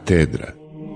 Katedra.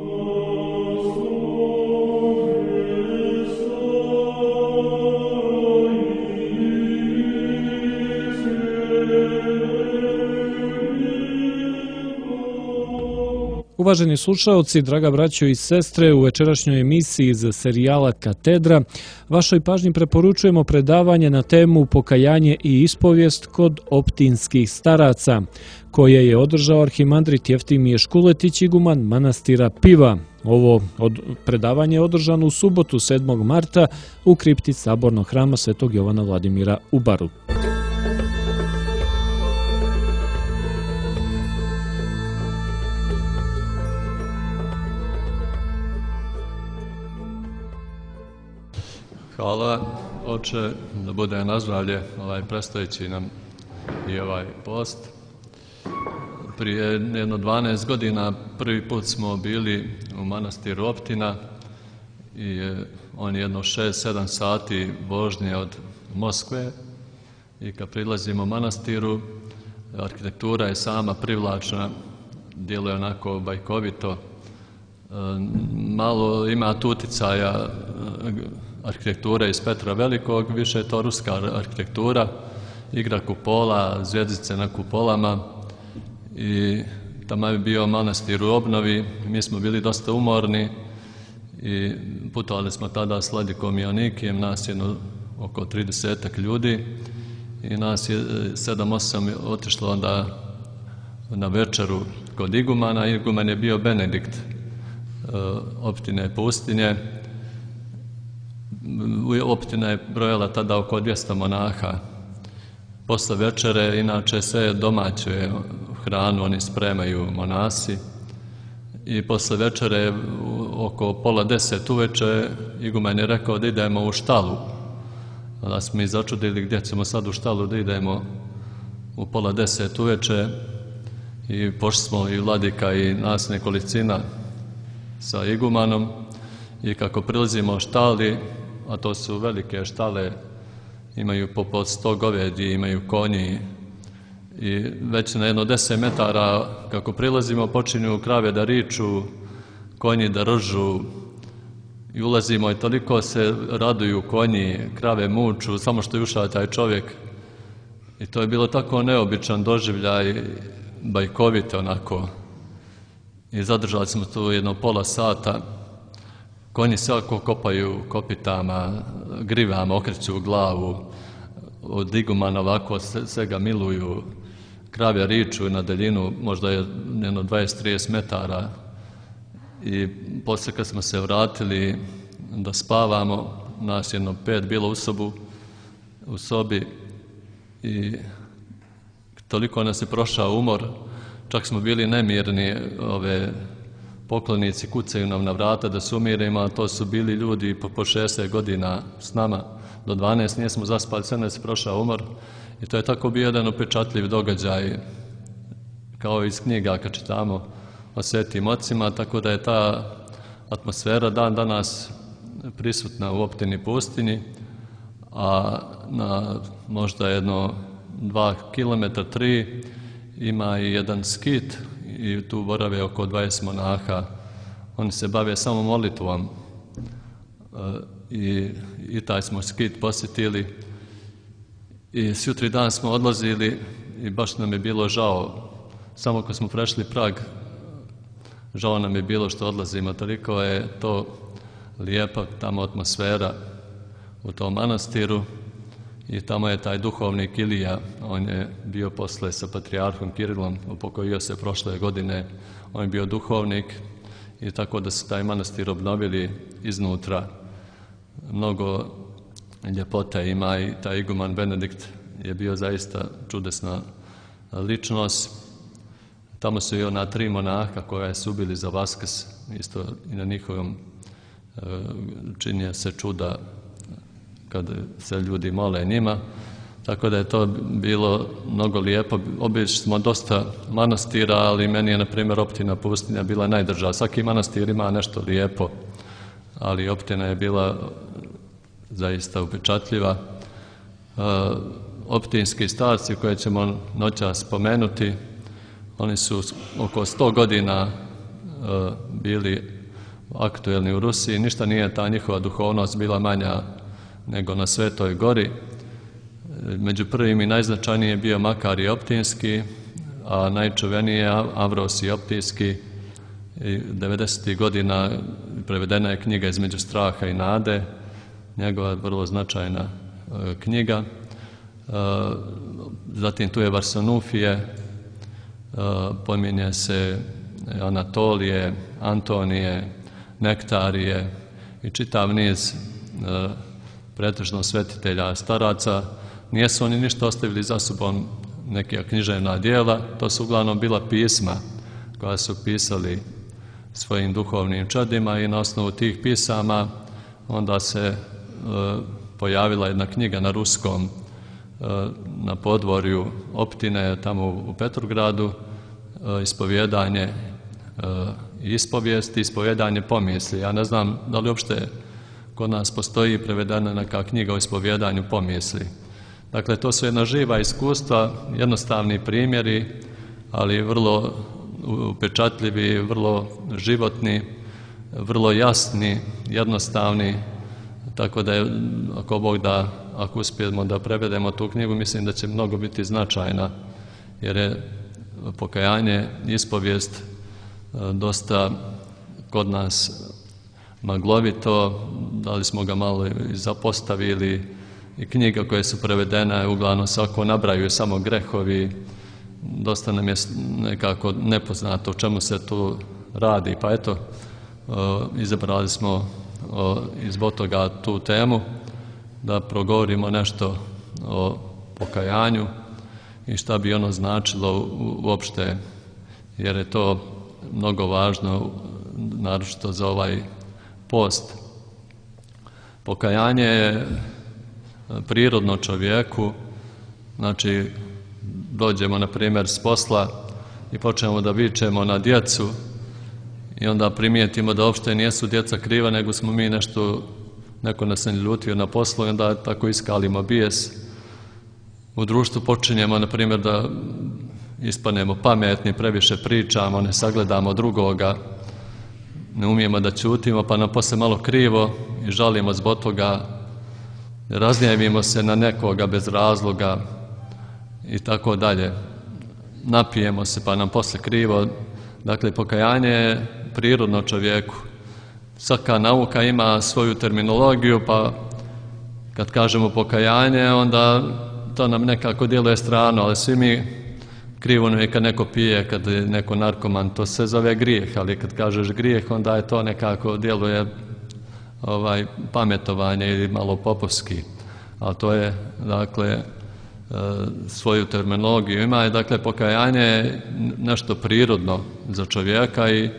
Uvaženi slušaoci, draga braćo i sestre, u večerašnjoj emisiji iz serijala Katedra vašoj pažnji preporučujemo predavanje na temu Pokajanje i ispovijest kod optinskih staraca, koje je održao arhimandrit Jeftimije Škuletić, iguman manastira Piva. Ovo predavanje je održano u subotu 7. marta u kripti Sabornog hrama Svetog Jovana Vladimira u Baru. Hvala, oče, da bude na zdravlje predstojeći nam i ovaj post. Prije jedno 12 godina prvi put smo bili u manastiru Optina i on je jedno 6-7 sati vožnje od Moskve i kad prilazimo manastiru, arhitektura je sama privlačna, djeluje onako bajkovito, malo ima tu uticaja arhitekture iz Petra Velikog, više je to ruska arhitektura, igra kupola, zvjezdice na kupolama i tamo je bio manastir u obnovi. Mi smo bili dosta umorni i putovali smo tada s Vladikom Ionikijem, nas je oko 30 ljudi i nas je 7-8 otišlo onda na večeru kod igumana. Iguman je bio Benedikt Optine pustinje. Optina je brojala tada oko 200 monaha. Posle večere, inače sve domaće hranu oni spremaju monasi i posle večere oko pola 10 uveče iguman je rekao da idemo u štalu. Onda smo mi začudili gdje ćemo sad u štalu da idemo u pola 10 uveče i pošli smo i Vladika i nas nekolicina sa igumanom i kako prilazimo štali, a to su velike štale, imaju po 100 govedi, imaju konji i već na jedno 10 metara kako prilazimo počinju krave da riču, konji da ržu i ulazimo i toliko se raduju konji, krave muču, samo što je ušao taj čovjek i to je bilo tako neobičan doživljaj, bajkovite onako i zadržali smo tu jedno pola sata. Konji se ovako kopaju kopitama, grivama, okreću glavu, od igumana ovako se ga miluju, krave riču na daljinu, možda je jedno 20-30 metara i poslije kad smo se vratili da spavamo, nas jedno 5 bilo u sobi i toliko nas je prošao umor, čak smo bili nemirni, poklonici kucaju nam na vrata da se umirimo, a to su bili ljudi po 60 godina s nama, do 12 nismo zaspali, sve nas je prošao umor i to je tako bio jedan upečatljiv događaj, kao iz knjiga kad čitamo o svetim ocima, tako da je ta atmosfera dan danas prisutna u Optini pustinji, a na možda jedno 2 km, 3 ima i jedan skit i tu borave oko 20 monaha. Oni se bave samo molitvom i taj smo skit posjetili i sjutri dan smo odlazili i baš nam je bilo žao. Samo kad smo prešli Prag, žao nam je bilo što odlazimo. Toliko je to lijepa tamo atmosfera u tom manastiru i tamo je taj duhovnik Ilija, on je bio posle sa patrijarhom Kirilom, upokojio se prošle godine, on je bio duhovnik i tako da su taj manastir obnovili iznutra. Mnogo ljepota ima i taj iguman Benedikt je bio zaista čudesna ličnost. Tamo su i ona 3 monaha koja su ubili za Vaskrs, isto i na njihovom činje se čuda kad se ljudi mole njima, tako da je to bilo mnogo lijepo. Obišli smo dosta manastira, ali meni je, na primjer, Optina pustinja bila najdrža. Svaki manastir ima nešto lijepo, ali Optina je bila zaista upečatljiva. Optinski starci koje ćemo noćas spomenuti, oni su oko 100 godina bili aktuelni u Rusiji, ništa nije ta njihova duhovnost bila manja nego na Svetoj gori. Među prvim i najznačajniji je bio Makarije Optinski, a najčuveniji je Ambrosij Optinski. 90. godina prevedena je knjiga Između straha i nade, njegova vrlo značajna knjiga. Zatim tu je Varsanufije, pominje se Anatolije, Antonije, Nektarije i čitav niz pretežno svetitelja staraca. Nijesu oni ništa ostavili za sobom neka književna djela, to su uglavnom bila pisma koja su pisali svojim duhovnim čadima i na osnovu tih pisama onda se pojavila jedna knjiga na ruskom na podvorju Optine, tamo u Petrogradu, ispovjedanje i ispovijesti, ispovjedanje pomisli. Ja ne znam da li uopšte kod nas postoji prevedena neka knjiga o ispovjedanju pomisli. Dakle, to su jedna živa iskustva, jednostavni primjeri, ali vrlo upečatljivi, vrlo životni, vrlo jasni, jednostavni, tako da je, ako Bog da, ako uspijemo da prevedemo tu knjigu, mislim da će mnogo biti značajna, jer je pokajanje, ispovijest dosta kod nas maglovito, da li smo ga malo i zapostavili, i knjiga koje su prevedene uglavnom svako nabraju samo grehovi, dosta nam je nekako nepoznato o čemu se tu radi, pa eto, izabrali smo zbog toga tu temu da progovorimo nešto o pokajanju i šta bi ono značilo uopšte, jer je to mnogo važno, naročito za ovaj post. Pokajanje je prirodno čovjeku, znači dođemo na primjer s posla i počnemo da vičemo na djecu i onda primijetimo da uopšte nijesu djeca kriva, nego smo mi nešto, neko nas je ljutio na poslu i onda tako iskalimo bijes. U društvu počinjemo na primjer da ispanemo pametni, previše pričamo, ne sagledamo drugoga, ne umijemo da ćutimo, pa nam posle malo krivo i žalimo zbog toga, razgnjevimo se na nekoga bez razloga i tako dalje. Napijemo se pa nam posle krivo. Dakle, pokajanje je prirodno čovjeku. Svaka nauka ima svoju terminologiju, pa kad kažemo pokajanje, onda to nam nekako djeluje strano, ali svi mi krivo nam je kad neko pije, kad je neko narkoman, to se zove grijeh, ali kad kažeš grijeh, onda je to nekako djeluje pametovanje ili malo popovski, ali to je, dakle, svoju terminologiju ima i, dakle, pokajanje je nešto prirodno za čovjeka i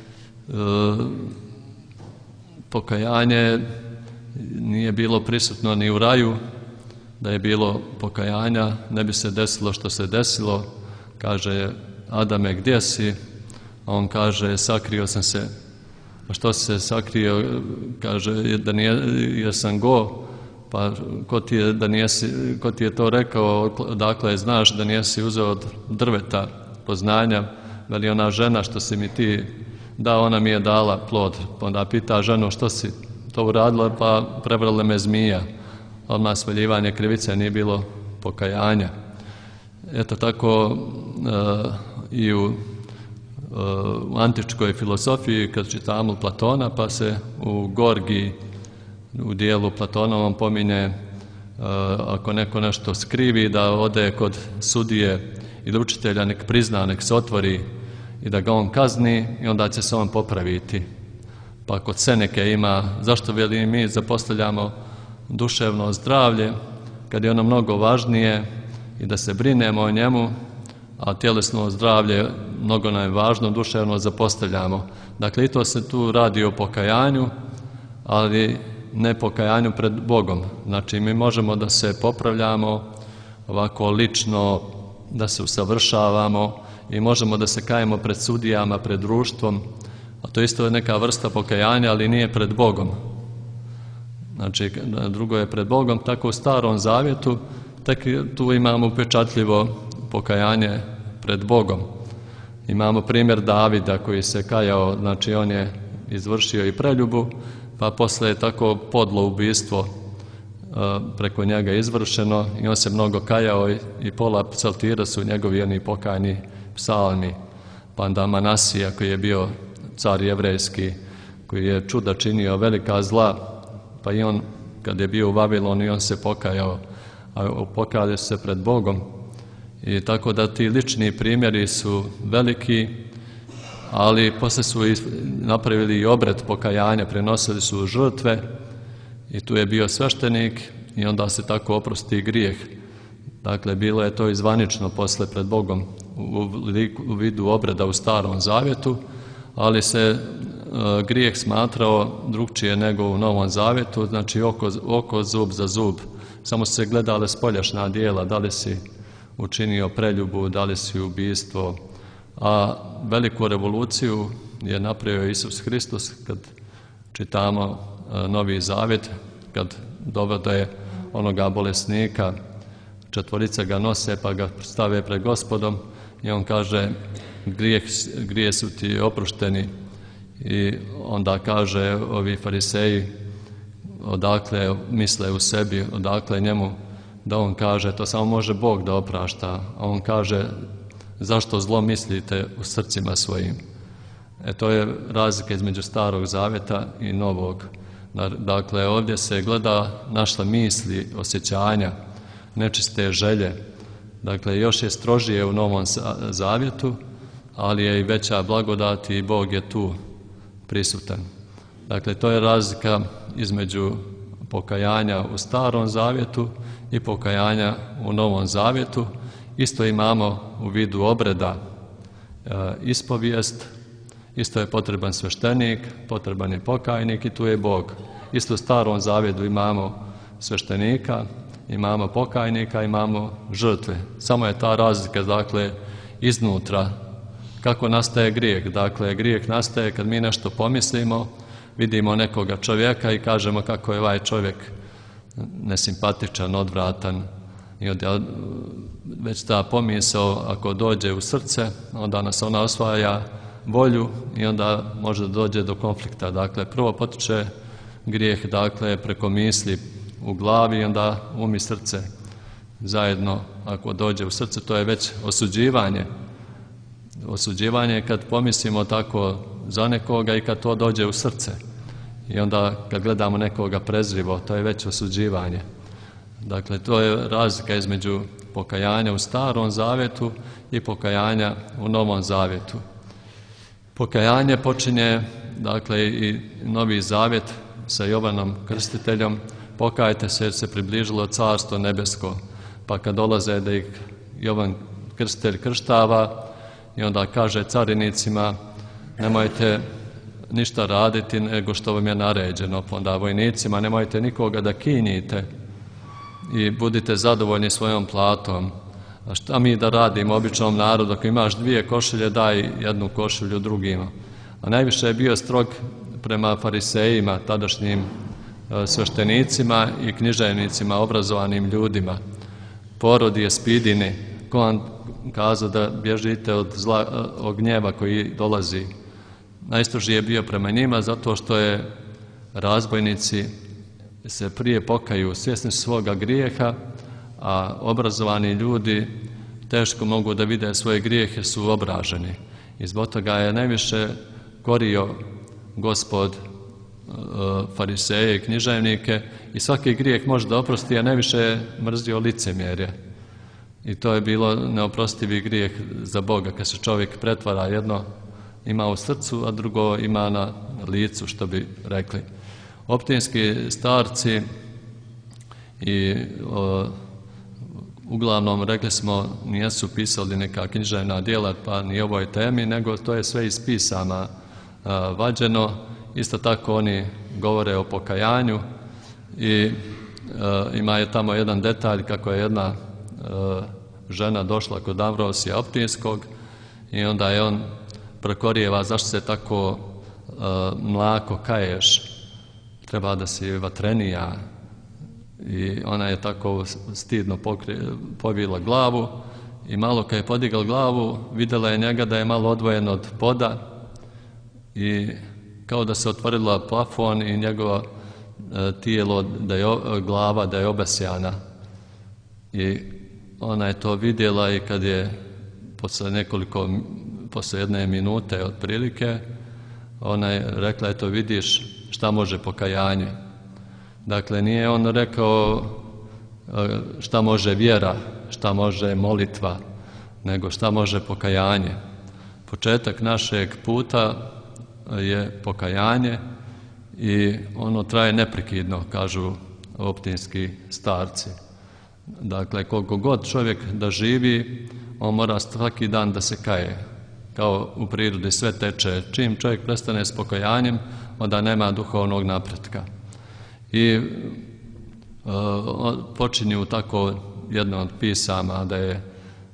pokajanje nije bilo prisutno ni u raju. Da je bilo pokajanja, ne bi se desilo što se desilo. Kaže Adame, gdje si? A on kaže, sakrio sam se. A što si se sakrio? Kaže, jer sam go. Pa ko ti je to rekao, dakle znaš da nijesi uzeo od drveta poznanja? Veli, ona žena što si mi ti dao, ona mi je dala plod. Pa onda pita ženu, što si to uradila? Pa prebrala me zmija. Odmah svaljivanje krivice, nije bilo pokajanja. Eto tako i u antičkoj filozofiji, kad čitamo Platona, pa se u Gorgiji, u dijelu Platonovom, pominje ako neko nešto skrivi, da ode kod sudije ili učitelja, nek prizna, nek se otvori i da ga on kazni i onda će se on popraviti. Pa kod Seneke ima, zašto veli mi zapostavljamo duševno zdravlje kad je ono mnogo važnije i da se brinemo o njemu, a tjelesno zdravlje mnogo nam je važno, duševno zapostavljamo. Dakle, i to se tu radi o pokajanju, ali ne pokajanju pred Bogom. Znači, mi možemo da se popravljamo ovako lično, da se usavršavamo i možemo da se kajemo pred sudijama, pred društvom, a to isto je neka vrsta pokajanja, ali nije pred Bogom. Znači, drugo je pred Bogom, tako u Starom Zavjetu, tek tu imamo upečatljivo pokajanje pred Bogom. Imamo primjer Davida koji se kajao, znači on je izvršio i preljubu, pa posle je tako podlo ubistvo preko njega izvršeno i on se mnogo kajao i pola psaltira su njegovi oni pokajni psalmi. Pa onda Manasija koji je bio car jevrejski, koji je čuda činio, velika zla, pa i on kad je bio u Vavilonu i on se pokajao, a pokajao se pred Bogom. I tako da ti lični primjeri su veliki, ali posle su napravili i obred pokajanja, prenosili su žrtve i tu je bio sveštenik i onda se tako oprosti grijeh. Dakle, bilo je to i zvanično posle pred Bogom u vidu obreda u Starom Zavjetu, ali se grijeh smatrao drugčije nego u Novom Zavjetu, znači oko zub za zub. Samo se gledale spoljašna djela, da li si učinio preljubu, da li si ubistvo. A veliku revoluciju je napravio Isus Hristos kad čitamo Novi Zavjet, kad dovode onoga bolesnika, četvorice ga nose pa ga stave pred Gospodom i on kaže grije su ti oprošteni. I onda kaže ovi fariseji odakle misle u sebi, odakle njemu da on kaže to samo može Bog da oprašta, a on kaže zašto zlo mislite u srcima svojim. To je razlika između Starog Zavjeta i Novog. Dakle, ovdje se gleda naše misli, osjećanja, nečiste želje. Dakle, još je strožije u Novom Zavjetu, ali je i veća blagodat i Bog je tu prisutan. Dakle, to je razlika između pokajanja u Starom Zavjetu i pokajanja u Novom Zavjetu. Isto imamo u vidu obreda ispovijest, isto je potreban sveštenik, potreban je pokajnik i tu je Bog. Isto u Starom Zavjetu imamo sveštenika, imamo pokajnika, imamo žrtve. Samo je ta razlika, dakle, iznutra. Kako nastaje grijeh? Dakle, grijeh nastaje kad mi nešto pomislimo, vidimo nekoga čovjeka i kažemo kako je ovaj čovjek nesimpatičan, odvratan. I onda već ta pomisao ako dođe u srce, onda nas ona osvaja volju i onda može dođe do konflikta. Dakle, prvo potiče grijeh, dakle, preko misli u glavi i onda um i srce zajedno. Ako dođe u srce, to je već osuđivanje. Osuđivanje je kad pomislimo tako za nekoga i kad to dođe u srce. I onda kad gledamo nekoga prezrivo, to je već osuđivanje. Dakle, to je razlika između pokajanja u Starom Zavjetu i pokajanja u Novom Zavjetu. Pokajanje počinje, dakle, i Novi Zavjet sa Jovanom Krstiteljom. Pokajte se jer se približilo Carstvo nebesko. Pa kad dolaze da ih Jovan Krstitelj krštava i onda kaže carinicima nemojte ništa raditi nego što vam je naređeno. Onda vojnicima nemojte nikoga da kinjite i budite zadovoljni svojom platom. A šta mi da radimo običnom narodu? Ako imaš 2 košulje, daj 1 košulju drugima. A najviše je bio strog prema farisejima, tadašnjim sveštenicima i književnicima, obrazovanim ljudima. Porod je spidini. Ko vam kazao da bježite od gnjeva koji dolazi? Najstrožiji je bio prema njima zato što je razbojnici se prije pokaju, svjesni svoga grijeha, a obrazovani ljudi teško mogu da vide svoje grijehe, su obraženi. I zbog toga je najviše korio Gospod fariseje i književnike i svaki grijeh može da oprosti, a najviše je mrzio licemjerje. I to je bilo neoprostivi grijeh za Boga, kad se čovjek pretvara, jedno ima u srcu, a drugo ima na licu, što bi rekli. Optinski starci i uglavnom, rekli smo, nisu pisali neka književna djela, pa ni ovoj temi, nego to je sve iz pisama vađeno. Isto tako oni govore o pokajanju i ima je tamo jedan detalj kako je jedna žena došla kod Ambrosija Optinskog i onda je on prokorijeva zašto se tako mlako kaješ, treba da si vatrenija. I ona je tako stidno povila glavu i malo kad je podigao glavu, vidjela je njega da je malo odvojen od poda i kao da se otvorila plafon i njegovo tijelo, glava da je obesjana. I ona je to vidjela i kad je posle jedne minute otprilike, ona je rekla, eto vidiš šta može pokajanje. Dakle, nije on rekao šta može vjera, šta može molitva, nego šta može pokajanje. Početak našeg puta je pokajanje i ono traje neprekidno, kažu optinski starci. Dakle, koliko god čovjek da živi, on mora svaki dan da se kaje. Kao u prirodi sve teče. Čim čovjek prestane s pokajanjem, onda nema duhovnog napretka. I počinju tako jedno od pisama da je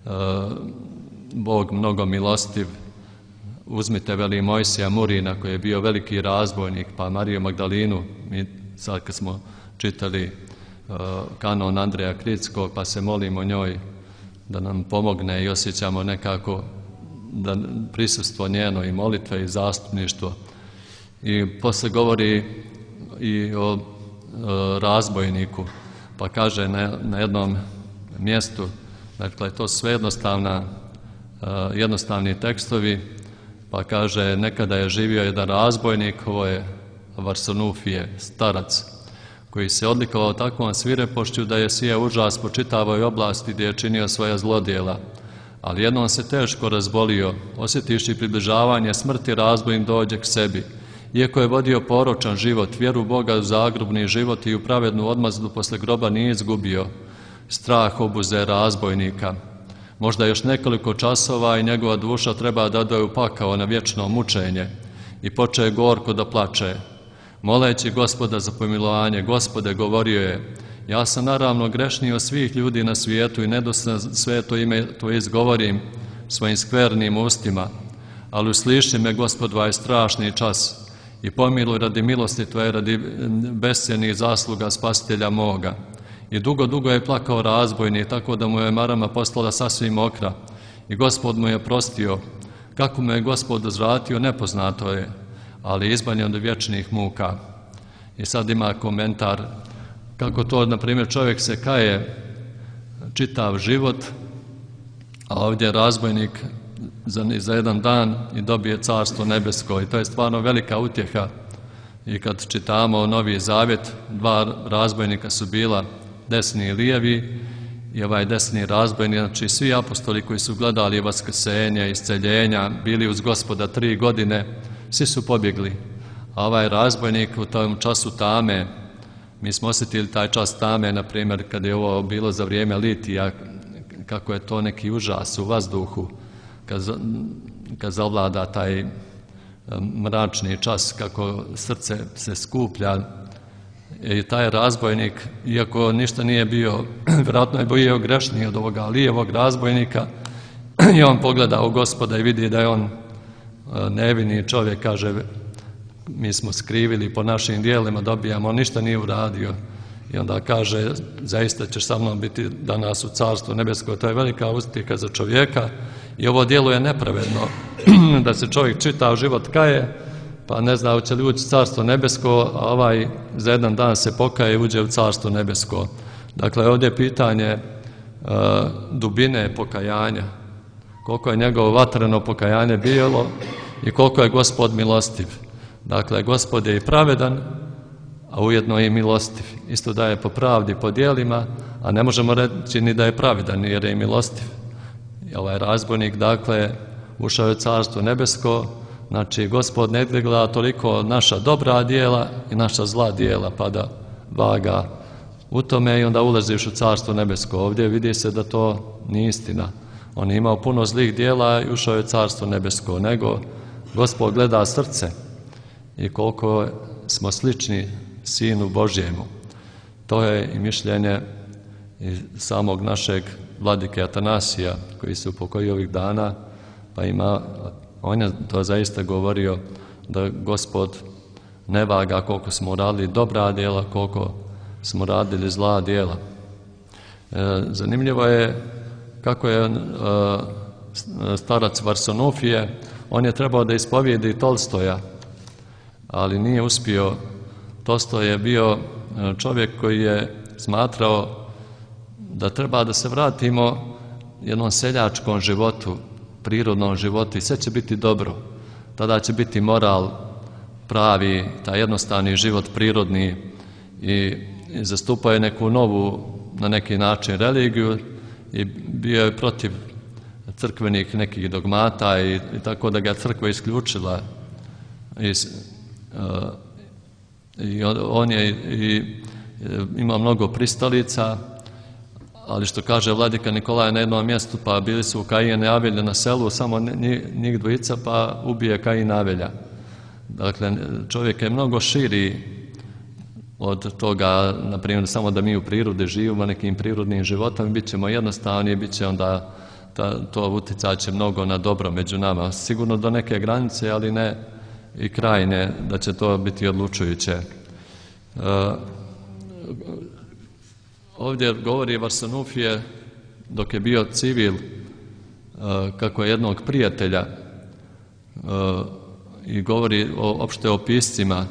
Bog mnogo milostiv. Uzmite veli Mojsija Murina koji je bio veliki razbojnik, pa Mariju Magdalinu, mi sad kad smo čitali kanon Andreja Kritskog, pa se molimo njoj da nam pomogne i osjećamo nekako da prisustvo njeno i molitve i zastupništvo. I posle govori i o razbojniku, pa kaže na jednom mjestu, dakle to su sve jednostavni tekstovi, pa kaže nekada je živio jedan razbojnik, ovo je Varsanufije, starac, koji se odlikovao takvom svirepošću da je sijao užas po čitavoj oblasti gdje je činio svoja zlodjela. Ali jednom se teško razbolio, osjetiši približavanje smrti, razbojnik dođe k sebi. Iako je vodio poročan život, vjeru Boga u zagrobni život i u pravednu odmazdu posle groba nije izgubio. Strah obuze razbojnika. Možda još nekoliko časova i njegova duša treba da ode u pakao na vječno mučenje. I počeo gorko da plače. Moleći Gospoda za pomilovanje, Gospode, govorio je, ja sam naravno grešniji od svih ljudi na svijetu i nedosta sveto ime to izgovorim svojim skvernim ustima, ali usliši me, Gospod, ovaj strašni čas i pomiluj radi milosti Tvoje, radi bescjennih zasluga Spasitelja moga. I dugo, dugo je plakao razbojnik, tako da mu je marama postala sasvim mokra. I Gospod mu je prostio. Kako mu je Gospod uzvratio, nepoznato je, ali izbanjen od vječnih muka. I sad ima komentar kako to, na primjer, čovjek se kaje čitav život, a ovdje je razbojnik za jedan dan i dobije carstvo nebesko. I to je stvarno velika utjeha. I kad čitamo Novi Zavjet, dva razbojnika su bila desni i lijevi, i ovaj desni razbojnik, znači svi apostoli koji su gledali vaskrsenje, isceljenja, bili uz Gospoda 3 godine, svi su pobjegli. A ovaj razbojnik u tom času tame, mi smo osjetili taj čas tame, na primjer, kad je ovo bilo za vrijeme litija, kako je to neki užas u vazduhu, kad zavlada taj mračni čas, kako srce se skuplja. I taj razbojnik, iako ništa nije bio, vjerojatno je bio grešniji od ovoga lijevog razbojnika, i on pogleda u Gospoda i vidi da je on nevini čovjek, kaže, mi smo skrivili po našim dijelima, dobijamo, on ništa nije uradio. I onda kaže, zaista ćeš sa mnom biti danas u carstvu nebesko. To je velika utjeha za čovjeka i ovo djelo je nepravedno, da se čovjek čitav život kaje, pa ne zna hoće li ući u carstvo nebesko, a ovaj za jedan dan se pokaje i uđe u carstvo nebesko. Dakle, ovdje je pitanje dubine pokajanja, koliko je njegovo vatreno pokajanje bilo i koliko je Gospod milostiv. Dakle, Gospod je i pravedan, a ujedno i milostiv. Isto daje po pravdi, po djelima, a ne možemo reći ni da je pravedan jer je i milostiv. I ovaj razbojnik, dakle, ušao je u carstvo nebesko, znači Gospod ne gleda toliko naša dobra djela i naša zla djela, pa da vaga u tome i onda ulaziš u carstvo nebesko. Ovdje vidi se da to nije istina. On je imao puno zlih djela i ušao je u carstvo nebesko, nego Gospod gleda srce i koliko smo slični Sinu Božjemu. To je i mišljenje i samog našeg vladike Atanasija, koji se upokojio ovih dana, pa on je to zaista govorio da Gospod ne vaga koliko smo radili dobra djela, koliko smo radili zla djela. Zanimljivo je kako je starac Varsanufije, on je trebao da ispovijedi Tolstoja, ali nije uspio. Tolstoj je bio čovjek koji je smatrao da treba da se vratimo jednom seljačkom životu, prirodnom životu i sve će biti dobro. Tada će biti moral pravi, taj jednostavni život prirodni i zastupao je neku novu, na neki način, religiju i bio je protiv crkvenih nekih dogmata i tako da ga crkva isključila i on je imao mnogo pristalica, ali što kaže vladika Nikolaj na jednom mjestu, pa bili su Kajin i Avelja na selu, samo njih dvojica, pa ubije Kajin Avelja. Dakle, čovjek je mnogo širi od toga, na primjer, samo da mi u prirodi živimo nekim prirodnim životom i bit ćemo jednostavni, bit će onda to utjecat će mnogo na dobro među nama. Sigurno do neke granice, ali ne i krajne, da će to biti odlučujuće. Ovdje govori Varsanufije dok je bio civil kako je jednog prijatelja i govori opšte o piscima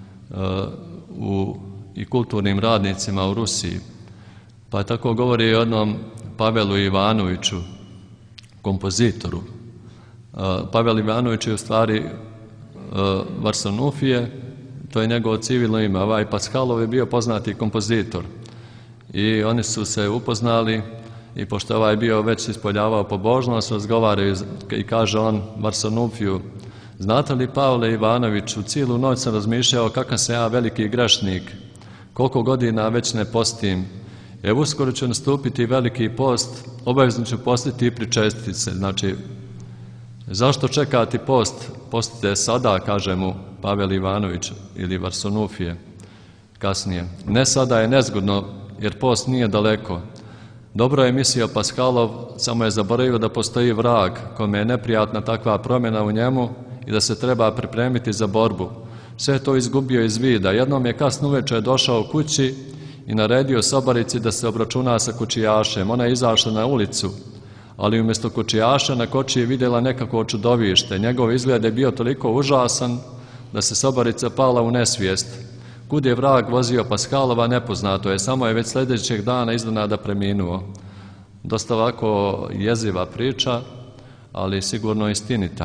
i kulturnim radnicima u Rusiji. Pa tako govori o jednom Pavelu Ivanoviću, kompozitoru. Pavel Ivanović je u stvari Varsanufije, to je njegovo civilno ime. Ovaj Paskalov je bio poznati kompozitor. I oni su se upoznali i pošto ovaj bio već ispoljavao pobožnost, razgovaraju i kaže on Varsanufiju: znate li, Pavle Ivanoviću, cijelu noć sam razmišljao kakav sam ja veliki grešnik, koliko godina već ne postim. Evo uskoro će nastupiti veliki post, obavezno ću postiti i pričestiti se. Znači, zašto čekati post? Postite sada, kaže mu Pavel Ivanović ili Varsanufije kasnije. Ne sada je nezgodno, jer post nije daleko. Dobro je mislio Paskalov, samo je zaboravio da postoji vrag kome je neprijatna takva promjena u njemu i da se treba pripremiti za borbu. Sve je to izgubio iz vida. Jednom je kasno uveče došao kući i naredio sobarici da se obračuna sa kučijašem. Ona je izašla na ulicu, ali umjesto kučijaša na koči je vidjela nekako čudovište. Njegov izgled je bio toliko užasan da se sobarica pala u nesvijest. Kud je vrag vozio Paskalova nepoznato je, samo je već sljedećeg dana iznenada preminuo. Dosta ovako jeziva priča, ali sigurno istinita.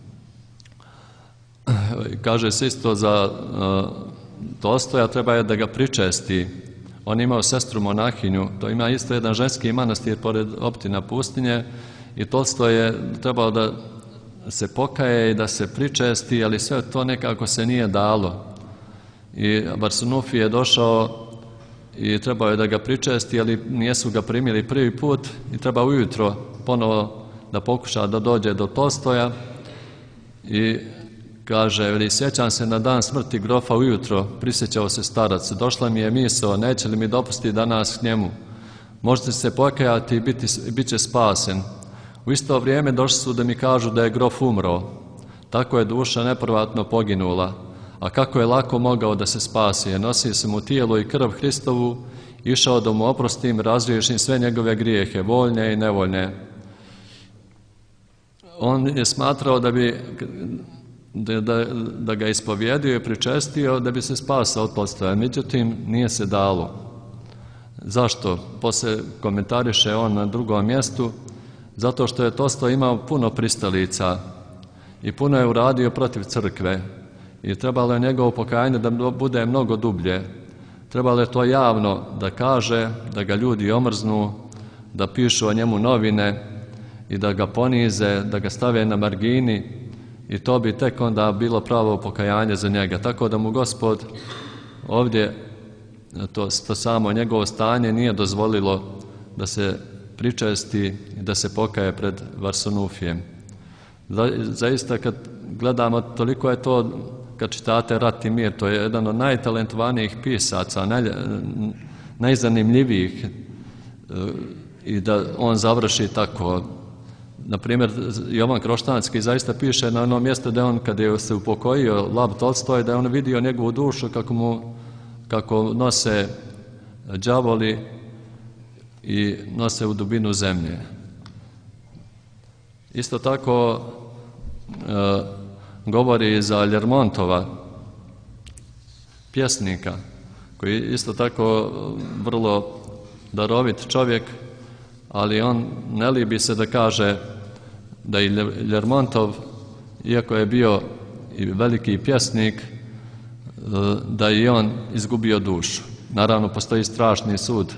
Kaže se isto za Tolstoja, treba je da ga pričesti. On je imao sestru monahinju, to ima isto jedan ženski manastir pored Optina pustinje i Tolstoj je trebao da se pokaje i da se pričesti, ali sve to nekako se nije dalo. I Varsanufije je došao i trebao je da ga pričesti, ali nisu ga primili prvi put i treba ujutro ponovo da pokuša da dođe do Tolstoja i kaže, sjećam se na dan smrti grofa ujutro, prisjećao se starac, došla mi je misao, neće li mi dopustiti danas k njemu, možete se pokajati i bit će spasen. U isto vrijeme došli su da mi kažu da je grof umro, tako je duša nepovratno poginula, a kako je lako mogao da se spasi, jer nosio sam mu tijelo i krv Hristovu, išao da mu oprostim, razriješim sve njegove grijehe, voljne i nevoljne. On je smatrao da ga ispovjedio i pričestio da bi se spasao od Tolstoja, međutim nije se dalo. Zašto? Poslije komentariše on na drugom mjestu, zato što je Tolstoj imao puno pristalica i puno je uradio protiv crkve i trebalo je njegovo pokajanje da bude mnogo dublje. Trebalo je to javno da kaže, da ga ljudi omrznu, da pišu o njemu novine i da ga ponize, da ga stave na margini i to bi tek onda bilo pravo pokajanje za njega. Tako da mu Gospod ovdje, to samo njegovo stanje nije dozvolilo da se pričesti i da se pokaje pred Varsanufijem. Zaista kad gledamo, toliko je to, kad čitate Rat i mir, to je jedan od najtalentovanijih pisaca, najzanimljivijih i da on završi tako. Naprimjer, Jovan Kroštanski zaista piše na onom mjestu da on, kad je se upokojio Lav Tolstoj, da je on vidio njegovu dušu kako nose đavoli i nose u dubinu zemlje. Isto tako govori za Ljermontova, pjesnika, koji je isto tako vrlo darovit čovjek, ali on ne libi se da kaže da i Ljermontov, iako je bio i veliki pjesnik, da je i on izgubio dušu. Naravno, postoji strašni sud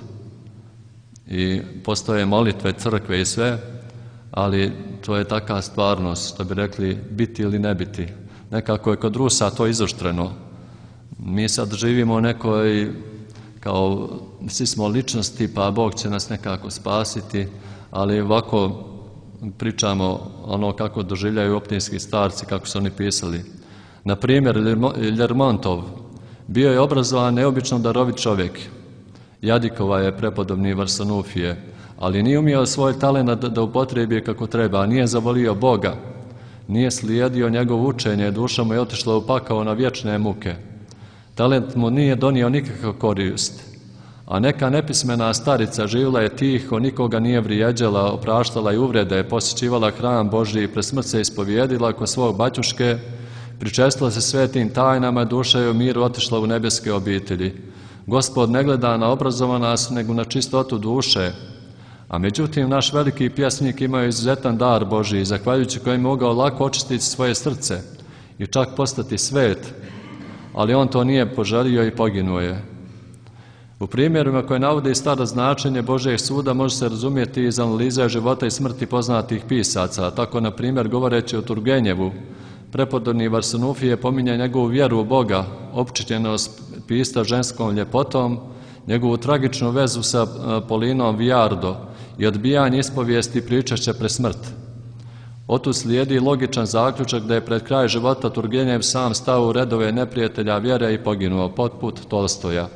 i postoje molitve, crkve i sve, ali to je taka stvarnost, što bi rekli, biti ili ne biti. Nekako je kod Rusa to izoštreno. Mi sad živimo u nekoj, kao svi smo ličnosti, pa Bog će nas nekako spasiti, ali ovako pričamo ono kako doživljaju optinski starci, kako su oni pisali. Na primjer, Ljermontov bio je obrazovan, neobično darovit čovjek. Jadikova je prepodobni Varsanufije, ali nije umio svoj talent da upotrebi kako treba, nije zavolio Boga, nije slijedio njegovo učenje, duša mu je otišla u pakao na vječne muke. Talent mu nije donio nikakvu korist, a neka nepismena starica živjela je tiho, nikoga nije vrijeđala, opraštala i uvrede, posjećivala hram Božji i pred smrt se ispovijedila kod svog baćuške, pričestila se svetim tajnama, duša je u miru otišla u nebeske obitelji. Gospod ne gleda na obrazovanost, nego na čistotu duše. A međutim, naš veliki pjesnik imao izuzetan dar Božji, zahvaljujući kojem je mogao lako očistiti svoje srce i čak postati svet, ali on to nije poželio i poginuo je. U primjerima koje navode staro značenje Božjeg suda može se razumjeti iz analize života i smrti poznatih pisaca. Tako, na primjer, govoreći o Turgenjevu, prepodobni Varsanufije pominje njegovu vjeru u Boga, opčinjenost pista ženskom ljepotom, njegovu tragičnu vezu sa Polinom Vijardo i odbijanje ispovijesti pričašće pre smrt. Otud slijedi logičan zaključak da je pred kraj života Turgenjev sam stao u redove neprijatelja vjere i poginuo, poput Tolstoja.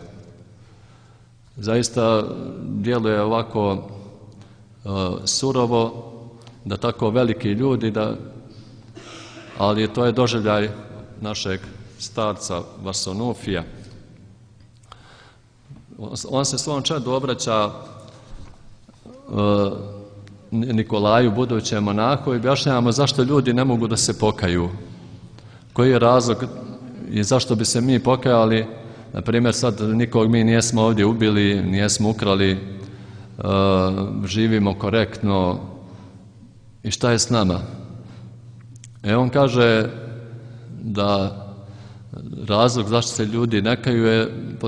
Zaista djeluje ovako surovo da tako veliki ljudi, ali to je doživljaj našeg starca Varsanufija. On se svom čedu obraća Nikolaju, budućem monahu, i objašnjavamo zašto ljudi ne mogu da se pokaju. Koji je razlog i zašto bi se mi pokajali? Na primjer, sad nikog mi nijesmo ovdje ubili, nijesmo ukrali, živimo korektno i šta je s nama? On kaže da razlog zašto se ljudi ne kaju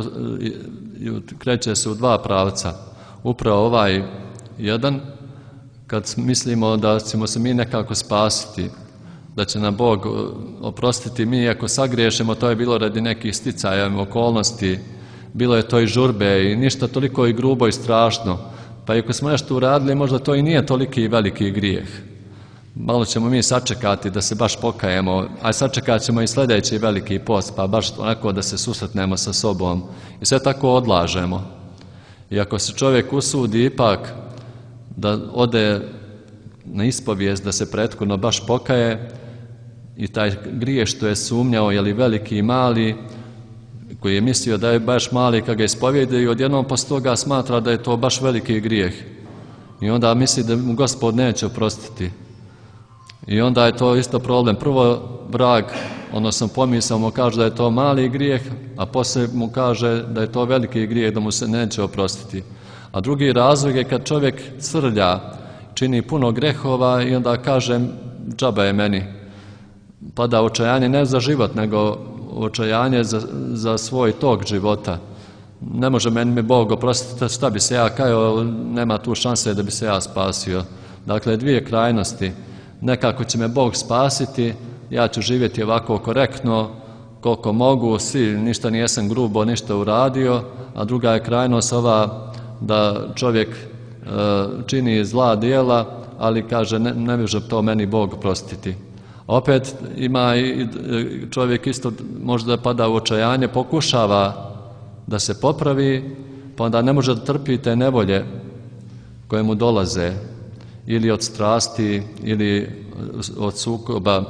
kreće se u dva pravca. Upravo ovaj jedan, kad mislimo da ćemo se mi nekako spasiti, da će nam Bog oprostiti mi ako sagriješimo, to je bilo radi nekih sticaja, okolnosti, bilo je to i žurbe i ništa toliko i grubo i strašno. Pa ako smo nešto uradili, možda to i nije toliki i veliki grijeh. Malo ćemo mi sačekati da se baš pokajemo, a sačekat ćemo i sljedeći veliki post, pa baš onako da se susretnemo sa sobom i sve tako odlažemo. I ako se čovjek usudi ipak da ode na ispovijest, da se prethodno baš pokaje i taj grijeh što je sumnjao, je li veliki i mali, koji je mislio da je baš mali kad ga ispovijede i odjednom poslije toga smatra da je to baš veliki grijeh. I onda misli da mu Gospod neće oprostiti. I onda je to isto problem. Prvo vrag, odnosno pomisao mu kaže da je to mali grijeh, a poslije mu kaže da je to veliki grijeh, da mu se neće oprostiti. A drugi razlog je kad čovjek crlja, čini puno grehova i onda kaže džaba je meni. Pada očajanje ne za život, nego očajanje za svoj tok života. Ne može meni Bog oprostiti, šta bi se ja kajao, nema tu šanse da bi se ja spasio. Dakle, dvije krajnosti. Nekako će me Bog spasiti, ja ću živjeti ovako korektno, koliko mogu, ništa nijesam grubo, ništa uradio, a druga je krajnost ova da čovjek čini zla djela, ali kaže ne može to meni Bog prostiti. Opet ima i čovjek isto možda pada u očajanje, pokušava da se popravi, pa onda ne može da trpi te nevolje koje mu dolaze, ili od strasti, ili od sukoba,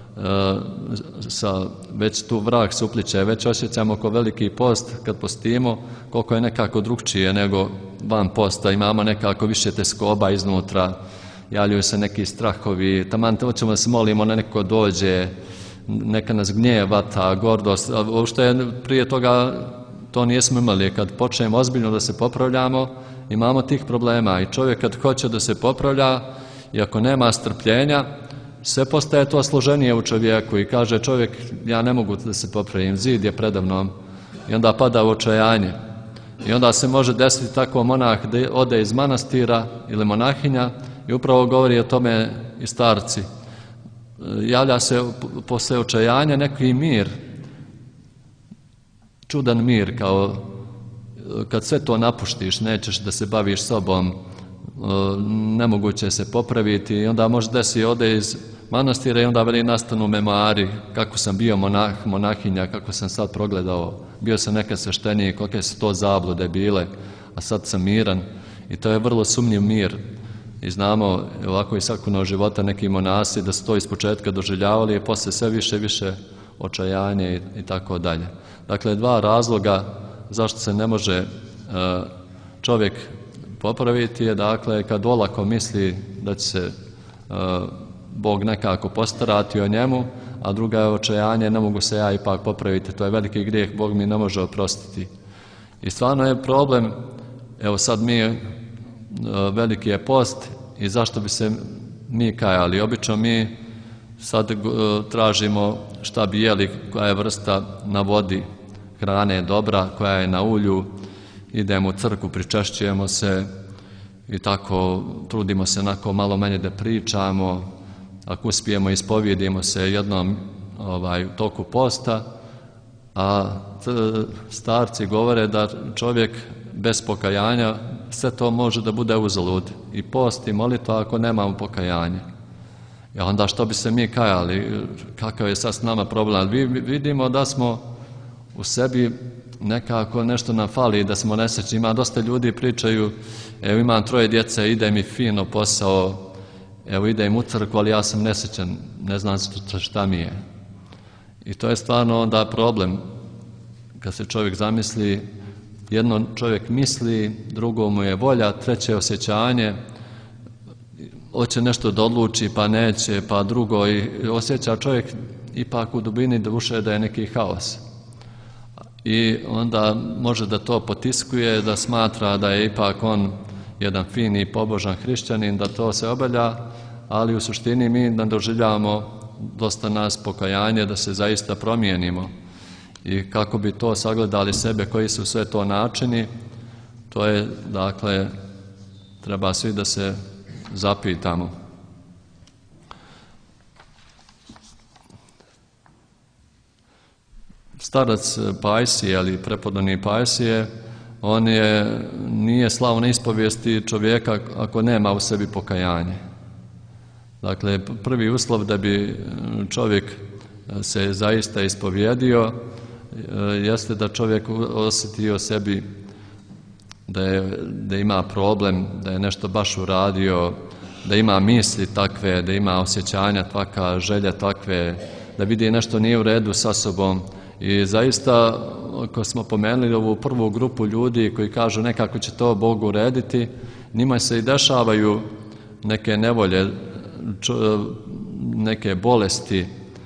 već tu vrag se upliče, već osjećamo ko veliki post kad postimo, koliko je nekako drugčije nego van posta, imamo nekako više teskoba iznutra javljaju se neki strahovi, taman hoćemo da se molimo, neko dođe, neka nas gnjeva, ta gordost, uopšte prije toga to nismo imali. Kad počnemo ozbiljno da se popravljamo, imamo tih problema i čovjek kad hoće da se popravlja i ako nema strpljenja, sve postaje to složenije u čovjeku i kaže čovjek ja ne mogu da se popravim, zid je predavnom i onda pada u očajanje. I onda se može desiti tako monah da ode iz manastira ili monahinja i upravo govori o tome i starci. Javlja se posle očajanja neki mir, čudan mir, kao kad sve to napuštiš, nećeš da se baviš sobom, nemoguće se popraviti i onda može desi ode iz manastira i onda veli nastanu memoari kako sam bio monah, monahinja, kako sam sad progledao, bio sam nekad sveštenik, kakve su to zablude bile, a sad sam miran i to je vrlo sumnjiv mir. I znamo ovako iz svakodnevnog života neki monasi da su to ispočetka doživljavali i posle sve više i više očajanje i tako dalje. Dakle, dva razloga zašto se ne može čovjek popraviti je dakle kad olako misli da će se Bog nekako postarati o njemu, a druga je očajanje, ne mogu se ja ipak popraviti, to je veliki grijeh, Bog mi ne može oprostiti. I stvarno je problem, evo sad veliki je post i zašto bi se mi kajali? Obično mi sad tražimo šta bi jeli, koja je vrsta na vodi hrane dobra, koja je na ulju, idemo u crkvu, pričešćujemo se i tako trudimo se onako malo manje da pričamo, ako uspijemo ispovijedimo se jednom u toku posta, a starci govore da čovjek bez pokajanja sve to može da bude uzalud. I post i molitva ako nemamo pokajanje. I onda što bi se mi kajali? Kakav je sad s nama problem? Vidimo da smo u sebi nekako nešto nam fali, da smo nesrećni. Ima dosta ljudi pričaju, evo imam 3 djece, ide mi fino posao, evo idem u crkvu, ali ja sam nesrećan, ne znam šta mi je. I to je stvarno onda problem. Kad se čovjek zamisli, jedno čovjek misli, drugo mu je volja, treće osjećanje, hoće nešto da odluči pa neće, pa drugo i osjeća čovjek ipak u dubini duše da je neki haos. I onda može da to potiskuje, da smatra da je ipak on jedan fini pobožan hrišćanin, da to se obavlja, ali u suštini mi ne doživljavamo dosta nas pokajanje da se zaista promijenimo. I kako bi to sagledali sebe, koji su sve to načini, to je, dakle, treba svi da se zapitamo. Starac Pajsije, ali prepodobni Pajsije, on nije slavna ispovijesti čovjeka ako nema u sebi pokajanje. Dakle, prvi uslov da bi čovjek se zaista ispovjedio jeste da čovjek osjeti o sebi da ima problem, da je nešto baš uradio, da ima misli takve, da ima osjećanja takva, želje takve, da vidi nešto nije u redu sa sobom. I zaista, ako smo pomenuli ovu prvu grupu ljudi koji kažu nekako će to Bog urediti, njima se i dešavaju neke nevolje, neke bolesti,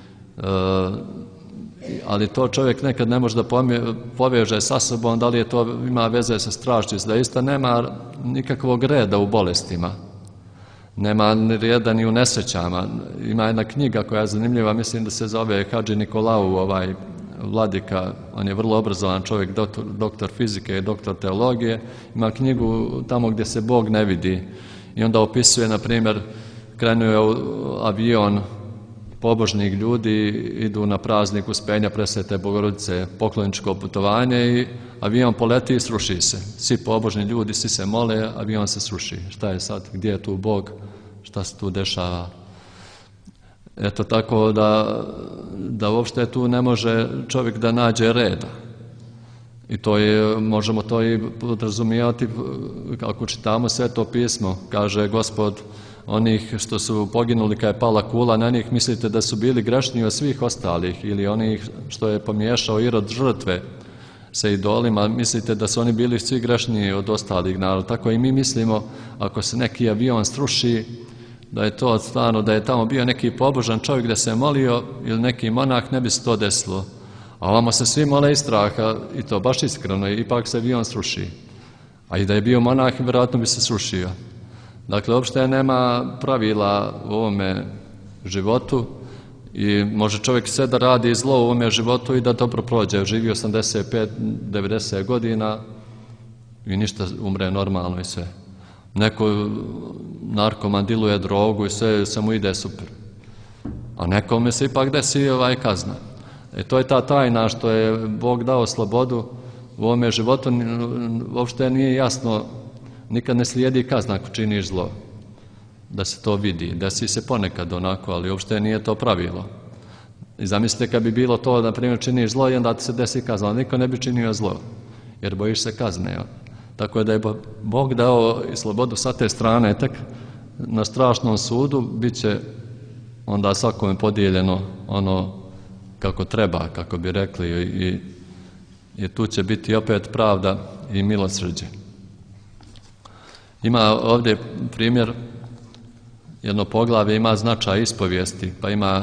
ali to čovjek nekad ne može da poveže sa sobom, da li je to ima veze sa strašću. Zaista nema nikakvog reda u bolestima, nema reda ni u nesrećama. Ima jedna knjiga koja je zanimljiva, mislim da se zove Hadži Nikolau, vladika, on je vrlo obrazovan čovjek, doktor fizike i doktor teologije, ima knjigu tamo gdje se Bog ne vidi i onda opisuje, na primjer, krenuo je avion pobožnih ljudi, idu na praznik Uspenja Presvete Bogorodice, pokloničko putovanje i avion poleti i sruši se. Svi pobožni ljudi, svi se mole, avion se sruši. Šta je sad? Gdje je tu Bog? Šta se tu dešava? Eto tako da uopšte tu ne može čovjek da nađe reda. I to je, možemo to i podrazumijevati ako čitamo Sveto pismo. Kaže Gospod, onih što su poginuli kad je pala kula, na njih mislite da su bili grešniji od svih ostalih, ili onih što je pomiješao Irod žrtve sa idolima, mislite da su oni bili svi grešniji od ostalih naroda. Tako i mi mislimo, ako se neki avion sruši, da je to stvarno, da je tamo bio neki pobožan čovjek da se molio ili neki monah, ne bi se to desilo. A ovamo se svi mole iz straha i to baš iskreno, ipak se avion sruši. A i da je bio monah, vjerojatno bi se srušio. Dakle, uopšte nema pravila u ovome životu i može čovjek sve da radi zlo u ovome životu i da dobro prođe. Živi 85-90 godina i ništa, umre normalno i sve. Neko narkoman diluje drogu i sve mu ide super. A nekome se ipak desi kazna. To je ta tajna što je Bog dao slobodu u ovome životu, uopšte nije jasno, nikad ne slijedi kazna ako činiš zlo, da se to vidi, desi se ponekad onako, ali uopšte nije to pravilo. I zamislite kad bi bilo to, na primjer, činiš zlo i onda ti se desi kazna, ali niko ne bi činio zlo, jer bojiš se kazne. Tako da je Bog dao i slobodu sa te strane, tek na strašnom sudu bit će onda svakome podijeljeno ono kako treba, kako bi rekli, i tu će biti opet pravda i milosrđe. Ima ovdje primjer, jedno poglavlje ima značaj ispovijesti, pa ima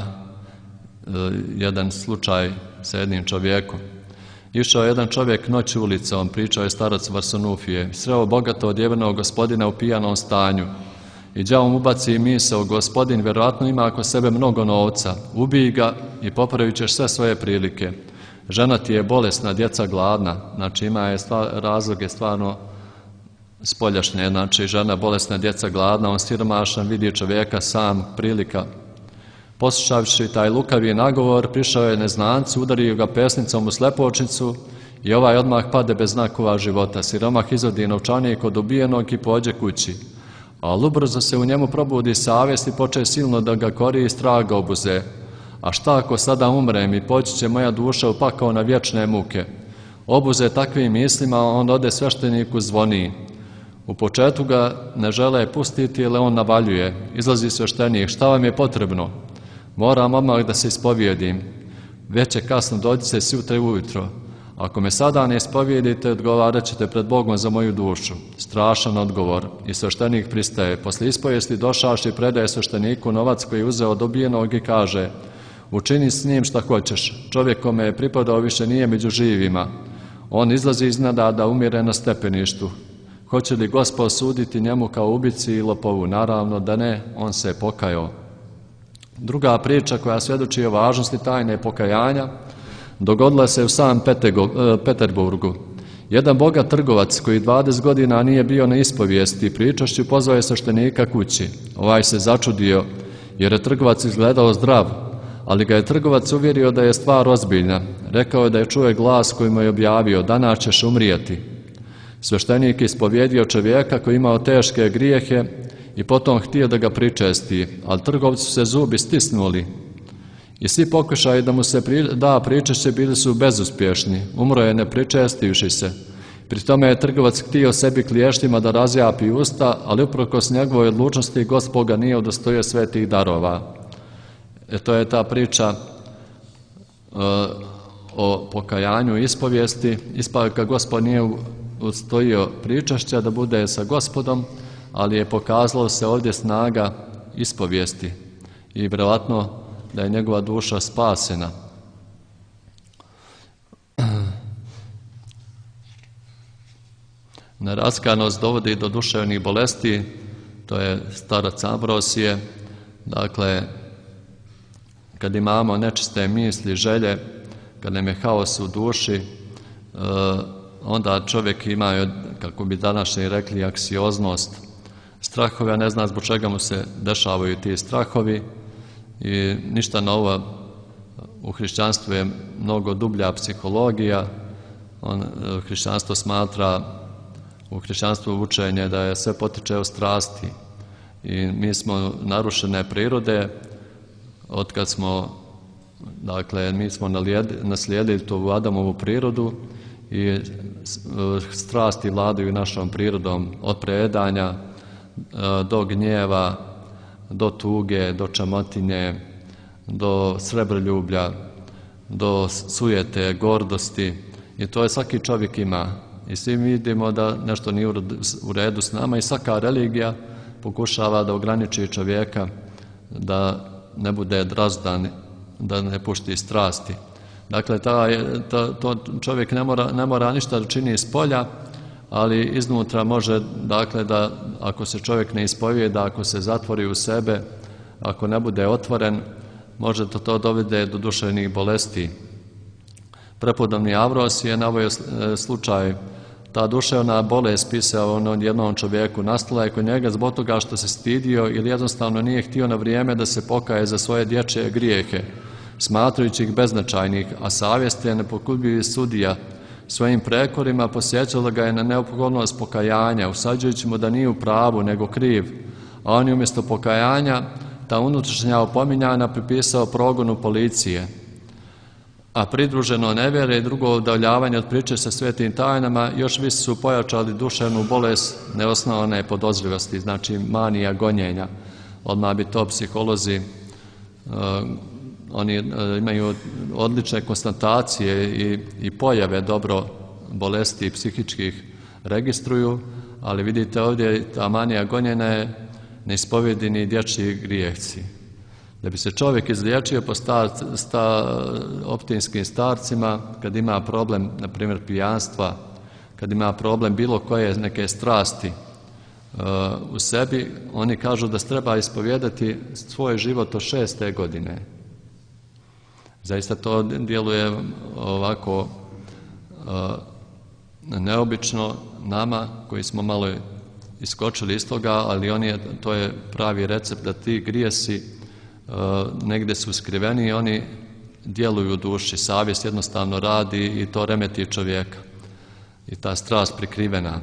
jedan slučaj sa jednim čovjekom. Išao je jedan čovjek noći ulicom, pričao je starac Varsanufije, sreo bogato odjevenog gospodina u pijanom stanju i đavo mu ubaci misao, gospodin vjerojatno ima oko sebe mnogo novca, ubij ga i popravit ćeš sve svoje prilike. Žena ti je bolesna, djeca gladna, znači ima razloge stvarno spoljašnje, znači žena bolesna, djeca gladna, on siromašan, vidi čovjeka sam, prilika. Poslušavši taj lukavi nagovor, prišao je neznancu, udario ga pesnicom u slepočnicu i ovaj odmah pade bez znakova života. Siromah izvodi novčanik od ubijenog i pođe kući. Ali ubrzo se u njemu probudi savjest i poče silno da ga kori i strah ga obuze. A šta ako sada umrem i poći će moja duša u pakao na vječne muke? Obuze takvim mislima, on ode svešteniku zvoni. U početku ga ne žele pustiti, ali on navaljuje. Izlazi sveštenik, šta vam je potrebno? Moram odmah da se ispovijedim. Već je kasno, dođite sutra ujutro. Ako me sada ne ispovijedite, odgovarat ćete pred Bogom za moju dušu. Strašan odgovor. I sveštenik pristaje. Posle ispovijesti došavši predaje svešteniku novac koji je uzeo od ubijenog i kaže: učini s njim šta hoćeš. Čovjek kome je pripadao više nije među živima. On izlazi iznada da umire na stepeništu. Hoće li Gospod suditi njemu kao ubici i lopovu? Naravno da ne, on se je pokajao. Druga priča koja svjedoči o važnosti tajne pokajanja dogodila se u San Peterburgu. Jedan bogat trgovac koji 20 godina nije bio na ispovijesti, pričašću pozvao je sveštenika kući. Ovaj se začudio jer je trgovac izgledao zdrav, ali ga je trgovac uvjerio da je stvar ozbiljna. Rekao je da je čuo glas koji mu je objavio: danas ćeš umrijeti. Sveštenik je ispovjedio čovjeka koji imao teške grijehe i potom htio da ga pričesti, ali trgovcu se zubi stisnuli. I svi pokušaji da mu se da pričešće bili su bezuspješni. Umro je ne pričestivši se. Pri tome je trgovac htio sebi kliještima da razjapi usta, ali uprkos njegovoj odlučnosti Gospod ga nije udostojio svetih darova. To je ta priča o pokajanju i ispovijesti. Ispaka Gospod nije udostojio pričašća da bude sa Gospodom, ali je pokazalo se ovdje snaga ispovijesti i vjerojatno da je njegova duša spasena. Neraskanost dovodi do duševnih bolesti, to je starac Ambrosije. Dakle, kad imamo nečiste misli, želje, kad nam je haos u duši, onda čovjek ima, kako bi današnji rekli, anksioznost, strahove, ne zna zbog čega mu se dešavaju ti strahovi i ništa novo. U hrišćanstvu je mnogo dublja psihologija. Hrišćanstvo smatra, u hrišćanstvu učenje da je sve potiče od strasti i mi smo narušene prirode od kad smo, dakle, mi smo naslijedili tu Adamovu prirodu i strasti vladaju našom prirodom od prejedanja do gnjeva, do tuge, do čamotinje, do srebroljublja, do sujete, gordosti i to je svaki čovjek ima. I svi vidimo da nešto nije u redu s nama i svaka religija pokušava da ograniči čovjeka da ne bude drazdan, da ne pušti strasti. Dakle, to čovjek ne mora ništa da čini iz polja, ali iznutra može, dakle, da ako se čovjek ne ispovijeda, ako se zatvori u sebe, ako ne bude otvoren, može to dovede do duševnih bolesti. Prepodobni Avros je naveo slučaj, ta duševna bolest pisao on jednom čovjeku nastala je kod njega zbog toga što se stidio ili jednostavno nije htio na vrijeme da se pokaje za svoje dječje grijehe, smatrajući ih beznačajnih, a savjest je nepokutljivi sudija. Svojim prekorima posjećala ga je na neophodnost pokajanja, usađujući mu da nije u pravu nego kriv, a on je umjesto pokajanja ta unutrašnja opominjanja pripisao progonu policije. A pridruženo nevjere i drugo udaljavanje od priče sa svetim tajnama još više su pojačali duševnu bolest neosnovane podozrivosti, znači manija gonjenja. Odmah bi to psiholozi, oni imaju odlične konstatacije i pojave dobro bolesti psihičkih registruju, ali vidite ovdje ta manija gonjenja je neispovjedeni dječji grijehci. Da bi se čovjek izliječio po optinskim starcima, kad ima problem, na primjer, pijanstva, kad ima problem bilo koje neke strasti u sebi, oni kažu da se treba ispovijedati svoj život od 6. godine. Zaista to djeluje ovako neobično nama koji smo malo iskočili iz toga, ali to je pravi recept da ti grijesi negdje su skriveni i oni djeluju u duši. Savjest jednostavno radi i to remeti čovjeka. I ta strast prikrivena.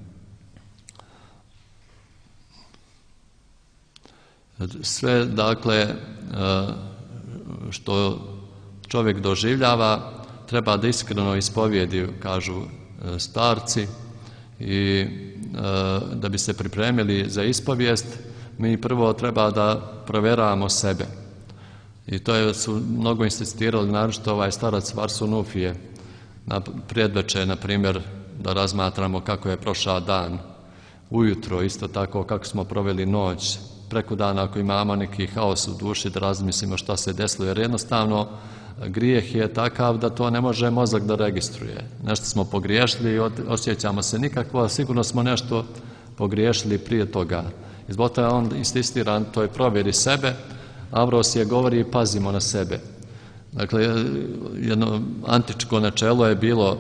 Sve, dakle, što čovjek doživljava, treba da iskreno ispovijedi, kažu starci, i da bi se pripremili za ispovijest, mi prvo treba da provjeravamo sebe. I to su mnogo insistirali, naročito ovaj starac Varsunufije, na predveče, na primjer, da razmatramo kako je prošao dan, ujutro isto tako kako smo proveli noć, preko dana ako imamo neki haos u duši da razmislimo šta se desilo, jer jednostavno grijeh je takav da to ne može mozak da registruje. Nešto smo pogriješili i osjećamo se nikakvo, a sigurno smo nešto pogriješili prije toga. I zbog toga on insistira na toj provjeri sebe. Avros je govori pazimo na sebe. Dakle, jedno antičko načelo je bilo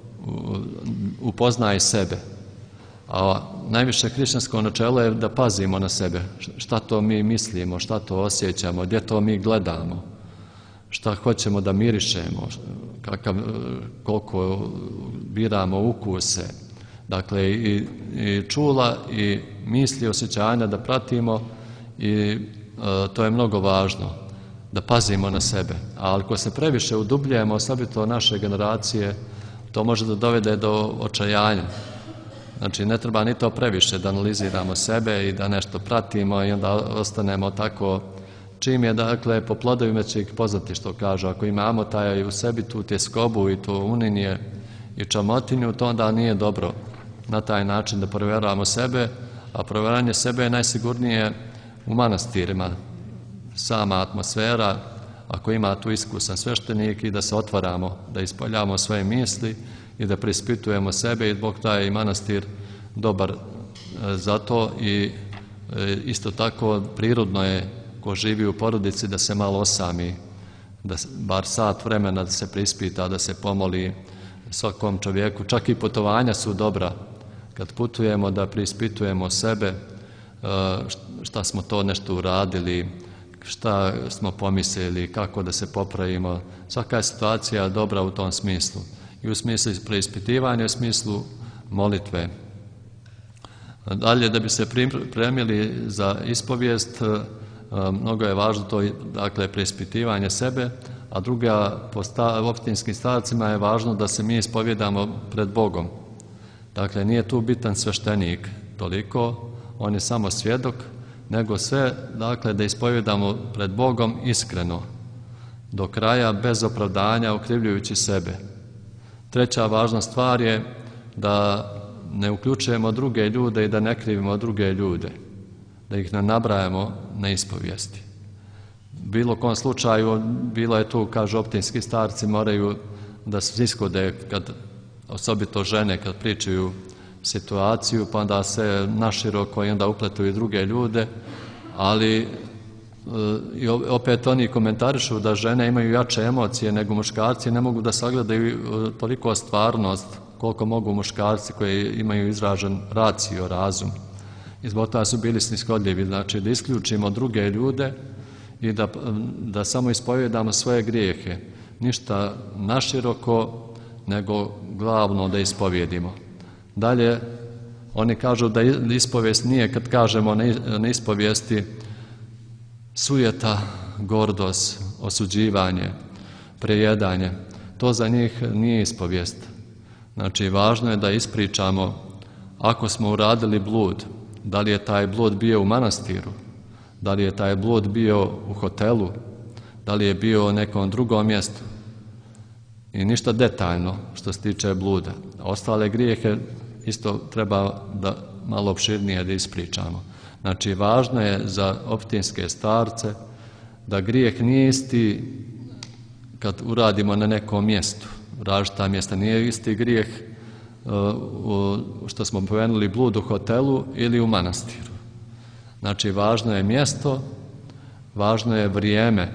upoznaj sebe. A najviše hrišćansko načelo je da pazimo na sebe. Šta to mi mislimo, šta to osjećamo, gdje to mi gledamo, šta hoćemo da mirišemo, koliko biramo ukuse. Dakle, i čula i misli, osjećanja da pratimo i to je mnogo važno, da pazimo na sebe. A ako se previše udubljujemo, osobito naše generacije, to može da dovede do očajanja. Znači, ne treba ni to previše da analiziramo sebe i da nešto pratimo i onda ostanemo tako. Čim je, dakle, po plodovima će ih poznati, što kažu. Ako imamo taj u sebi tu tjeskobu i to uninje i čamotinju, to onda nije dobro na taj način da provjeravamo sebe, a provjeravanje sebe je najsigurnije u manastirima. Sama atmosfera, ako ima tu iskusan sveštenik i da se otvaramo, da ispoljavamo svoje misli i da preispitujemo sebe i zbog toga je i manastir dobar za to i isto tako prirodno je ko živi u porodici da se malo osami, da bar sat vremena da se preispita, da se pomoli svakom čovjeku. Čak i putovanja su dobra. Kad putujemo da preispitujemo sebe, šta smo to nešto uradili, šta smo pomislili, kako da se popravimo. Svaka je situacija dobra u tom smislu. I u smislu preispitivanja, u smislu molitve. Dalje, da bi se pripremili za ispovijest, mnogo je važno to, dakle, preispitivanje sebe, a druga, po opštinskim starcima je važno da se mi ispovjedamo pred Bogom. Dakle, nije tu bitan sveštenik toliko, on je samo svjedok, nego sve, dakle, da ispovjedamo pred Bogom iskreno, do kraja, bez opravdanja, okrivljujući sebe. Treća važna stvar je da ne uključujemo druge ljude i da ne krivimo druge ljude. da ih ne nabrajamo na ispovijesti. U bilo kom slučaju, bilo je tu, kažu optinski starci, moraju da se ishode, osobito žene, kad pričaju situaciju, pa onda se naširoko i onda upletu i druge ljude, ali i opet oni komentarišu da žene imaju jače emocije nego muškarci, ne mogu da sagledaju toliko stvarnost koliko mogu muškarci koji imaju izražen racio, razum. I zbog toga su bili snishodljivi, znači da isključimo druge ljude i da samo ispovjedamo svoje grijehe. Ništa naširoko, nego glavno da ispovjedimo. Dalje, oni kažu da ispovijest nije, kad kažemo na ispovijesti, sujeta, gordost, osuđivanje, prejedanje. To za njih nije ispovijest. Znači, važno je da ispričamo ako smo uradili blud, da li je taj blud bio u manastiru, da li je taj blud bio u hotelu, da li je bio u nekom drugom mjestu. I ništa detaljno što se tiče bluda. Ostale grijehe isto treba da malo opširnije da ispričamo. Znači, važno je za optinske starce da grijeh nije isti kad uradimo na nekom mjestu. Različita mjesta. Nije isti grijeh što smo pomenuli blud u hotelu ili u manastiru. Znači, važno je mjesto, važno je vrijeme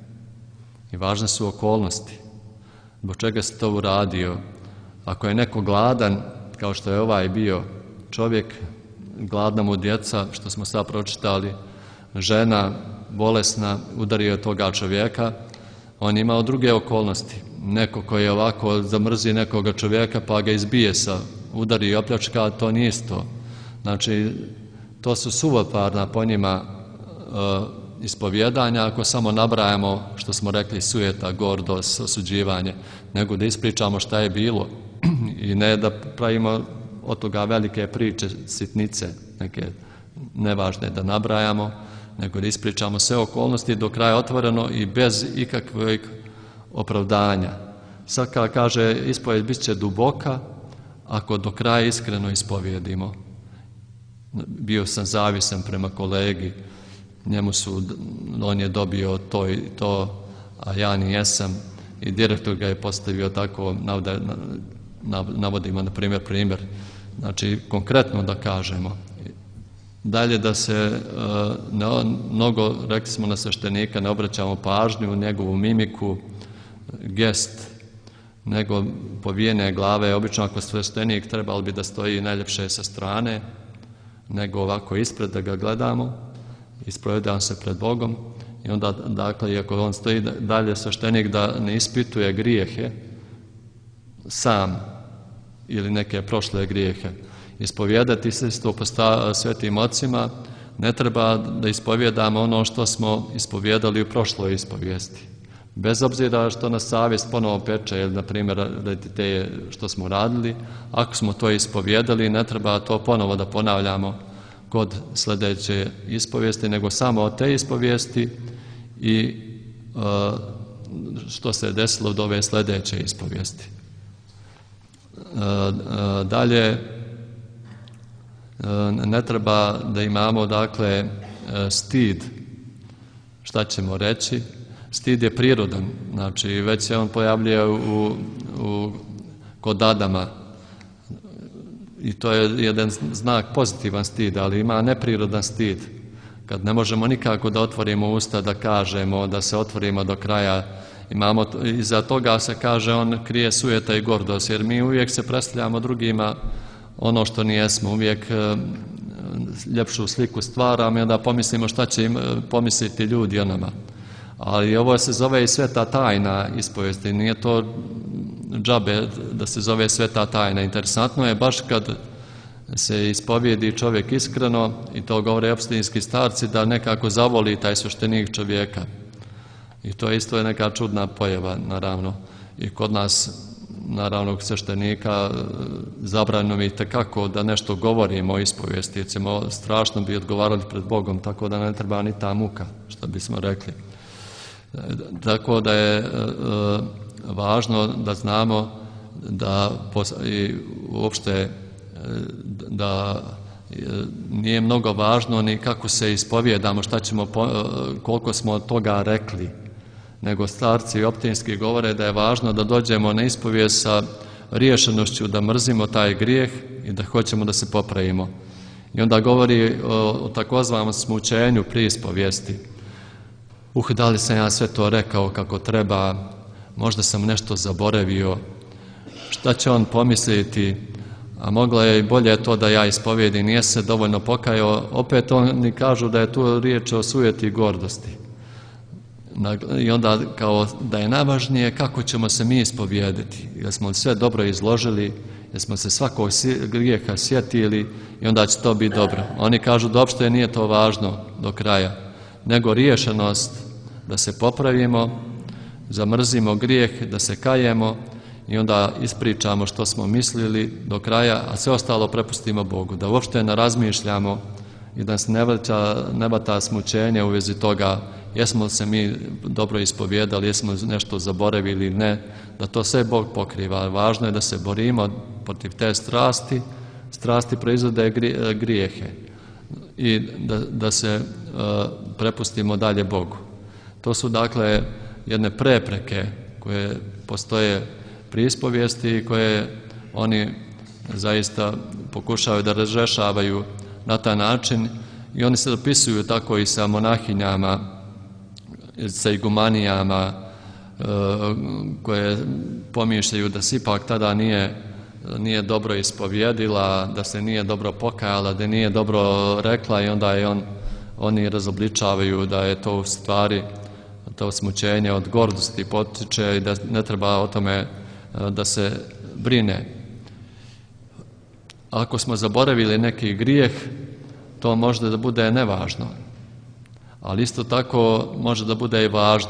i važne su okolnosti. Zbog čega se to uradio? Ako je neko gladan, kao što je ovaj bio čovjek, gladna mu djeca, što smo sad pročitali, žena bolesna, udario je toga čovjeka, on je imao druge okolnosti. Neko koji je ovako zamrzi nekoga čovjeka pa ga izbije udari i opljačka, to nije isto. Znači, to su suvoparna po njima ispovjedanja, ako samo nabrajamo, što smo rekli, sujeta, gordost, osuđivanje, nego da ispričamo šta je bilo i ne da pravimo od toga velike priče, sitnice, neke nevažne da nabrajamo, nego da ispričamo sve okolnosti do kraja otvoreno i bez ikakvog opravdanja. Sad kada kaže ispovijed bit će duboka, ako do kraja iskreno ispovijedimo. Bio sam zavisan prema kolegi, on je dobio to i to, a ja nijesam, i direktor ga je postavio tako, navodimo na primjer, znači konkretno da kažemo. Dalje da se mnogo, rekli smo na sveštenika, ne obraćamo pažnju, njegovu mimiku, gest, nego povijene glave. Obično ako sveštenik trebalo bi da stoji najljepše sa strane, nego ovako ispred da ga gledamo, ispovjedavam se pred Bogom i onda, dakle, iako on stoji dalje sveštenik da ne ispituje grijehe sam ili neke prošle grijehe. Ispovjedati se isto po svetim ocima, ne treba da ispovjedamo ono što smo ispovjedali u prošloj ispovijesti. Bez obzira što nas savjest ponovo peče, ili na primjer te što smo radili, ako smo to ispovjedali, ne treba to ponovo da ponavljamo kod sljedeće ispovijesti, nego samo od te ispovijesti i što se desilo od ove sljedeće ispovijesti. Dalje, ne treba da imamo, dakle, stid. Šta ćemo reći? Stid je prirodan, znači već se on pojavljuje kod Adama i to je jedan znak pozitivan stid, ali ima neprirodan stid. Kad ne možemo nikako da otvorimo usta, da kažemo, da se otvorimo do kraja, iza toga se kaže on krije sujeta i gordost, jer mi uvijek se predstavljamo drugima ono što nijesmo, uvijek ljepšu sliku stvaramo i onda pomislimo šta će im pomisliti ljudi o nama. Ali ovo se zove i sveta tajna ispovijesti, nije to džabe da se zove sveta tajna. Interesantno je baš kad se ispovijedi čovjek iskreno, i to govore opštinski starci, da nekako zavoli taj sveštenik čovjeka. I to isto je neka čudna pojava, naravno. I kod nas, naravno, sveštenika zabranjeno mi tekako da nešto govorimo o ispovijesti, jer ćemo strašno bi odgovarali pred Bogom, tako da ne treba ni ta muka, što bismo rekli. Tako da je važno da znamo da i uopšte da nije mnogo važno ni kako se ispovijedamo, šta ćemo, koliko smo od toga rekli, nego starci optinski govore da je važno da dođemo na ispovijest sa riješenošću da mrzimo taj grijeh i da hoćemo da se popravimo. I onda govori o takozvanom smućenju pri ispovijesti. Da li sam ja sve to rekao kako treba, možda sam nešto zaboravio, šta će on pomisliti, a moglo je i bolje to da ja ispovijedim, nije se dovoljno pokajao. Opet oni kažu da je tu riječ o sujeti i gordosti. I onda kao da je najvažnije kako ćemo se mi ispovijediti, jer smo sve dobro izložili, jer smo se svakog grijeha sjetili i onda će to biti dobro. Oni kažu da uopšte nije to važno do kraja, nego riješenost da se popravimo, zamrzimo grijeh, da se kajemo i onda ispričamo što smo mislili do kraja, a sve ostalo prepustimo Bogu, da uopšte ne razmišljamo i da se ne bata smućenje u vezi toga jesmo li se mi dobro ispovijedali, jesmo li nešto zaboravili ili ne, da to sve Bog pokriva. Važno je da se borimo protiv te strasti. Strasti proizvode grijehe i da se prepustimo dalje Bogu. To su dakle jedne prepreke koje postoje pri ispovijesti i koje oni zaista pokušavaju da razrješavaju na taj način i oni se dopisuju tako i sa monahinjama, sa igumanijama koje pomišljaju da se ipak tada nije dobro ispovjedila, da se nije dobro pokajala, da nije dobro rekla i onda je oni razobličavaju da je to u stvari to smućenje od gordosti potiče i da ne treba o tome da se brine. Ako smo zaboravili neki grijeh, to može da bude nevažno, ali isto tako može da bude i važno.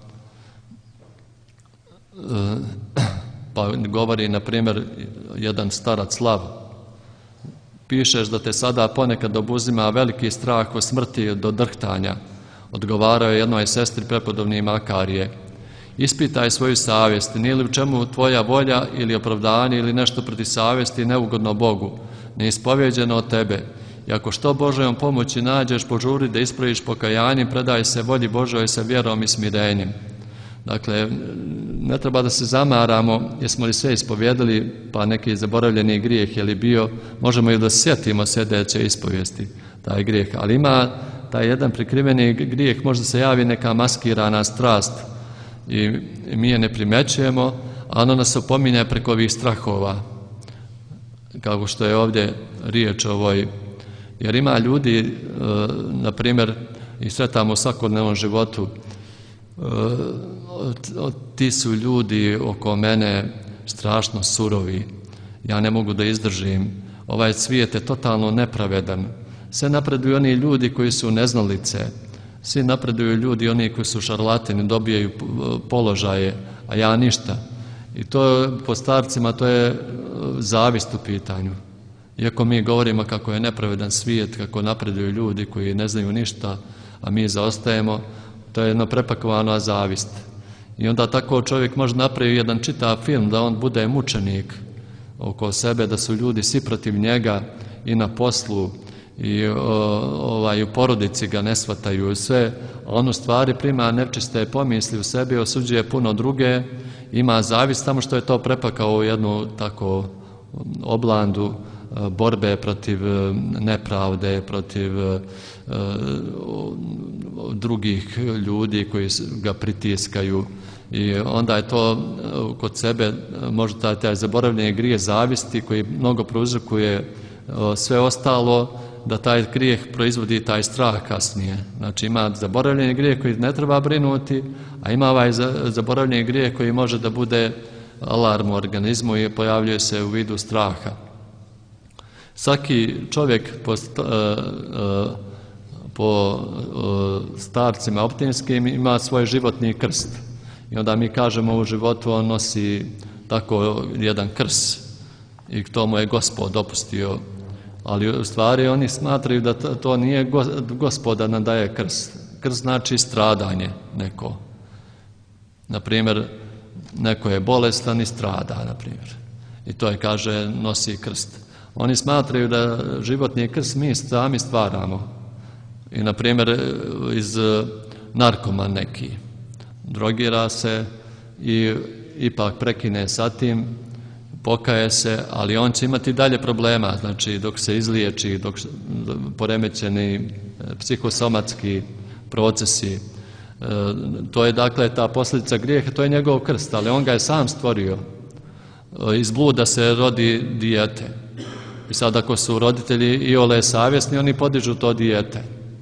Pa govori, na primjer, jedan starac Lav. Pišeš da te sada ponekad obuzima veliki strah o smrti do drhtanja. Odgovarao je jednoj sestri prepodobni Makarije. Ispitaj svoju savjest, nije li u čemu tvoja volja ili opravdanje ili nešto protiv savjesti neugodno Bogu, neispovjeđeno od tebe. I ako što Božojom pomoći nađeš, požuri da ispraviš pokajanjem, predaj se volji Božoj sa vjerom i smirenjem. Dakle, ne treba da se zamaramo jesmo li sve ispovjedili, pa neki zaboravljeni grijeh je li bio, možemo i da sjetimo sljedeće ispovijesti, taj grijeh. Ali ima taj jedan prikriveni grijeh, možda se javi neka maskirana strast i mi je ne primećujemo, a ono nas opominje preko ovih strahova, kako što je ovdje riječ o ovoj. Jer ima ljudi, na primjer, i sretamo u svakodnevnom životu, ti su ljudi oko mene strašno surovi, ja ne mogu da izdržim, ovaj svijet je totalno nepravedan, sve napreduju oni ljudi koji su neznalice, svi napreduju ljudi oni koji su šarlatani, dobijaju položaje, a ja ništa. I to po starcima to je zavist u pitanju. Iako mi govorimo kako je nepravedan svijet, kako napreduju ljudi koji ne znaju ništa, a mi zaostajemo, to je jedno prepakovana zavist. I onda tako čovjek može napraviti jedan čitav film da on bude mučenik oko sebe, da su ljudi svi protiv njega i na poslu i u porodici ga ne shvataju sve, a on u stvari prima nečiste pomisli u sebi, osuđuje puno druge, ima zavist samo što je to prepakao u jednu tako oblandu borbe protiv nepravde, protiv drugih ljudi koji ga pritiskaju i onda je to kod sebe možda taj zaboravljeni grijeh zavisti koji mnogo prouzrokuje sve ostalo, da taj grijeh proizvodi taj strah kasnije. Znači ima zaboravljeni grijeh koji ne treba brinuti, a ima ovaj zaboravljeni grijeh koji može da bude alarm u organizmu i pojavljuje se u vidu straha. Svaki čovjek po starcima optinskim ima svoj životni krst. I onda mi kažemo u životu on nosi tako jedan krst i to mu je Gospod dopustio. Ali u stvari oni smatraju da to nije Gospod da nam daje krst. Krst znači stradanje neko. Naprimjer, neko je bolestan i strada, naprimjer. I to je, kaže, nosi krst. Oni smatraju da životni krst mi sami stvaramo. I, na primjer, iz narkoman neki drogira se i ipak prekine sa tim, pokaje se, ali on će imati dalje problema, znači dok se izliječi, dok poremećeni psihosomatski procesi, to je dakle ta posljedica grijeha, to je njegov krst, ali on ga je sam stvorio. Iz bluda se rodi dijete. I sad ako su roditelji iole savjesni, oni podižu to dijete.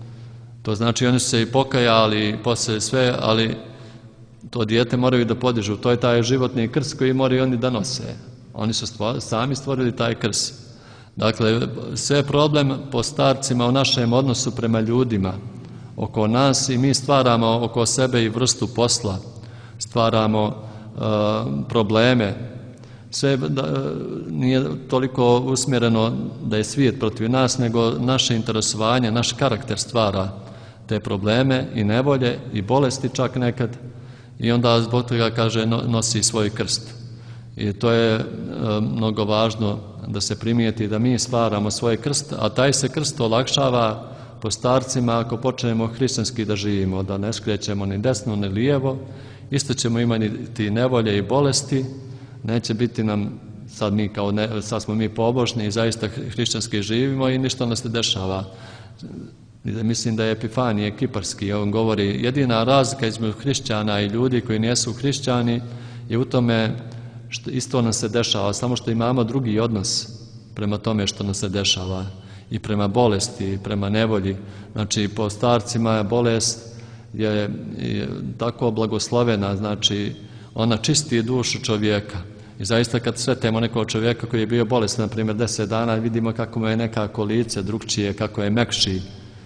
To znači oni su se i pokajali, poslije sve, ali to dijete moraju da podižu. To je taj životni krst koji moraju oni da nose. Oni su sami stvorili taj krst. Dakle, sve problem po starcima u našem odnosu prema ljudima oko nas i mi stvaramo oko sebe i vrstu posla. Stvaramo probleme. Sve nije toliko usmjereno da je svijet protiv nas, nego naše interesovanje, naš karakter stvara te probleme i nevolje i bolesti čak nekad i onda zbog toga kaže nosi svoj krst. I to je mnogo važno da se primijeti da mi stvaramo svoj krst, a taj se krst olakšava po starcima ako počnemo hrišćanski da živimo, da ne skrećemo ni desno ni lijevo, isto ćemo imati nevolje i bolesti, neće biti nam sad smo mi pobožni i zaista hrišćanski živimo i ništa nas ne dešava. Mislim da je Epifanije Kiparski, on govori jedina razlika između hrišćana i ljudi koji nisu hrišćani je u tome što isto nam se dešava, samo što imamo drugi odnos prema tome što nam se dešava i prema bolesti i prema nevolji. Znači po starcima bolest je tako blagoslovena, znači ona čisti dušu čovjeka. I zaista kad sretemo nekog čovjeka koji je bio bolestan, na primjer 10 dana, vidimo kako mu je nekako lice drugčije, kako je mekši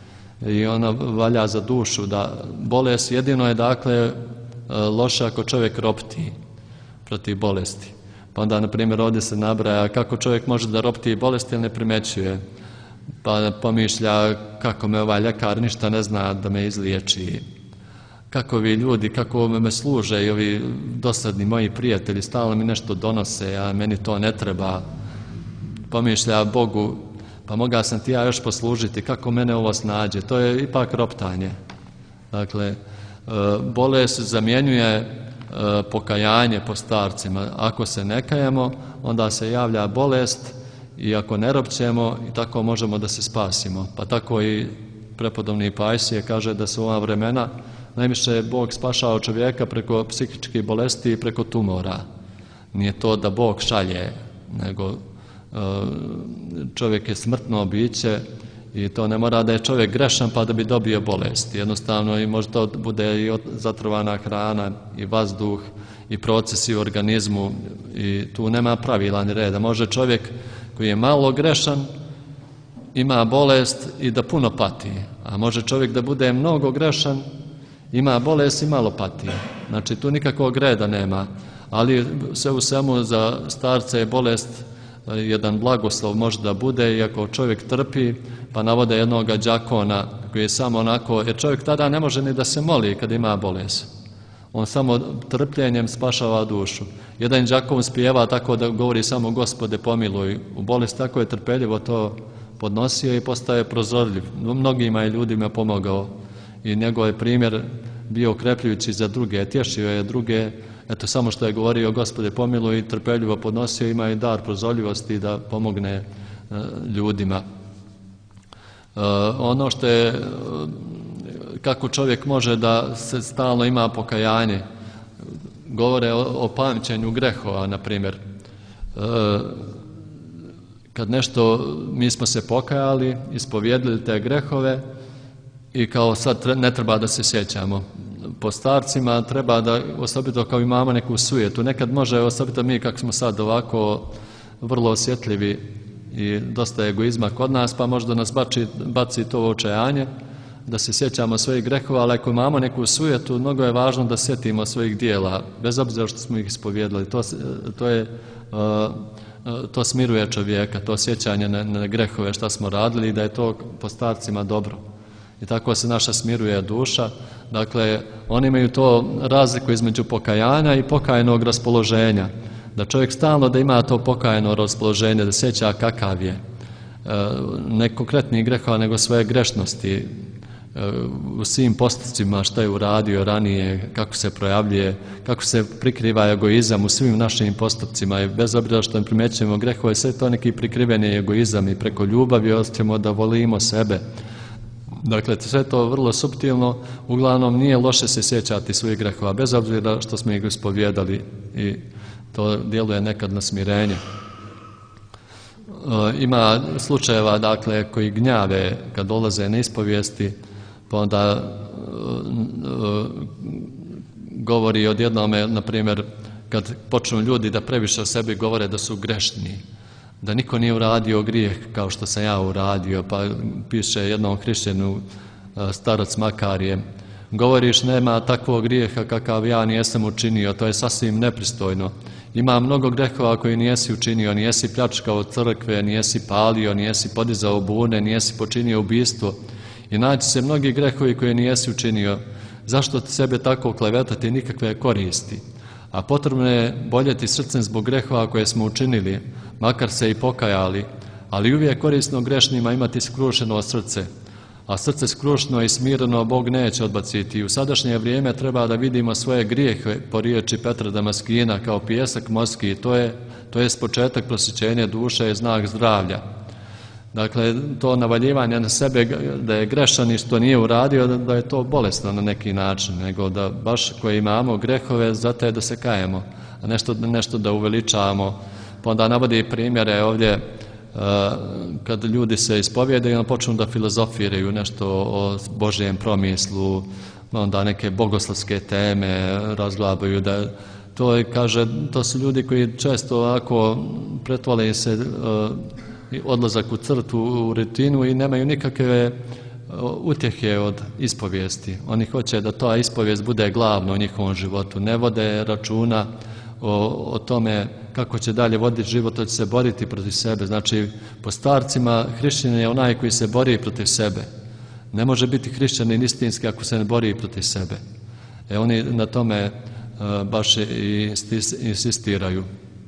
i ona valja za dušu. Da bolest jedino je dakle loša ako čovjek ropti protiv bolesti. Pa onda, na primjer, ovdje se nabraja kako čovjek može da ropti bolesti ili ne primećuje. Pa pomišlja kako me ovaj ljekar ništa ne zna da me izliječi. Kako ovi ljudi, kako me služe i ovi dosadni moji prijatelji stalno mi nešto donose, a meni to ne treba. Pomišlja Bogu, pa mogao sam ti ja još poslužiti, kako mene ovo snađe. To je ipak roptanje. Dakle, bolest zamjenjuje pokajanje po starcima. Ako se ne kajemo, onda se javlja bolest i ako ne ropćemo, i tako možemo da se spasimo. Pa tako i prepodobni Pajsije kaže da su ova vremena najviše Bog spašao čovjeka preko psihičkih bolesti i preko tumora. Nije to da Bog šalje, nego čovjek je smrtno biće i to ne mora da je čovjek grešan pa da bi dobio bolest. Jednostavno i možda to bude i zatrovana hrana i vazduh i procesi u organizmu i tu nema pravila ni reda. Može čovjek koji je malo grešan ima bolest i da puno pati, a može čovjek da bude mnogo grešan, ima bolest i malo pati. Znači tu nikakvog reda nema, ali sve u svemu za starce je bolest jedan blagoslov može da bude, iako čovjek trpi, pa navode jednog đakona koji je samo onako, jer čovjek tada ne može ni da se moli kad ima bolest. On samo trpljenjem spašava dušu. Jedan đakon spijeva tako da govori samo Gospode pomiluj. U bolest tako je trpeljivo to podnosio i postaje prozorljiv. Mnogima je ljudima pomogao i njegov je primjer bio okrepljujući za druge, tješio je druge. Eto, samo što je govorio Gospode pomiluj i trpeljivo podnosio, ima i dar prozorljivosti da pomogne ljudima. Ono što je, kako čovjek može da se stalno ima pokajanje, govore o pamćenju grehova, na primjer. Kad nešto, mi smo se pokajali, ispovjedili te grehove i kao sad ne treba da se sjećamo. Po starcima treba da, osobito kao imamo neku sujetu, nekad može, osobito mi kako smo sad ovako vrlo osjetljivi i dosta egoizma kod nas, pa možda nas baci to očajanje, da se sjećamo svojih grehova, ali ako imamo neku sujetu, mnogo je važno da sjetimo svojih dijela, bez obzira što smo ih ispovjedili. To smiruje čovjeka, to sjećanje na grehove šta smo radili i da je to po starcima dobro. I tako se naša smiruje duša. Dakle, oni imaju to razliku između pokajanja i pokajnog raspoloženja. da čovjek stalno da ima to pokajano raspoloženje, da sjeća kakav je, ne konkretnih grehova, nego svoje grešnosti, u svim postupcima šta je uradio ranije, kako se projavljuje, kako se prikriva egoizam u svim našim postupcima i bez obzira što ne primjećujemo grehove, sve to neki prikriveni egoizam i preko ljubavi osjećamo da volimo sebe. Dakle, sve to vrlo suptilno, uglavnom nije loše se sjećati svojih grehova, bez obzira što smo ih ispovijedali i to djeluje nekad na smirenje. Ima slučajeva, dakle, koji gnjave kad dolaze na ispovijesti, pa onda govori odjednome, na primjer, kad počnu ljudi da previše o sebi govore da su grešni, da niko nije uradio grijeh kao što sam ja uradio, pa piše jednom hrišćanu, starac Makarije, govoriš nema takvog grijeha kakav ja nijesam učinio, to je sasvim nepristojno. Ima mnogo grehova koji nijesi učinio, nijesi pljačkao crkve, nijesi palio, nijesi podizao bune, nijesi počinio ubistvo i naći se mnogi grehovi koje nijesi učinio. Zašto ti sebe tako klevetati, nikakve koristi? A potrebno je boljeti srcem zbog grehova koje smo učinili, makar se i pokajali, ali uvijek korisno grešnima imati skrušeno srce. A srce skrušeno i smireno Bog neće odbaciti. U sadašnje vrijeme treba da vidimo svoje grijehe po riječi Petra Damaskina kao pijesak morski. To je početak prosjećenja duše i znak zdravlja. Dakle, to navaljivanje na sebe da je grešan i što nije uradio, da je to bolesno na neki način, nego da baš koji imamo grehove, zato je da se kajemo, a nešto da uveličavamo. Pa onda navodi primjere ovdje kad ljudi se ispovijede i onda počnu da filozofiraju nešto o Božjem promislu, onda neke bogoslovske teme razglabaju, da to je, kaže, to su ljudi koji često ovako pretvale se odlazak u crtu, u rutinu i nemaju nikakve utjehe od ispovijesti. Oni hoće da ta ispovijest bude glavno u njihovom životu, ne vode računa o tome kako će dalje voditi život, to će se boriti protiv sebe. Znači, po starcima hrišćanin je onaj koji se bori protiv sebe. Ne može biti hrišćanin istinski ako se ne bori protiv sebe. Oni na tome baš i insistiraju.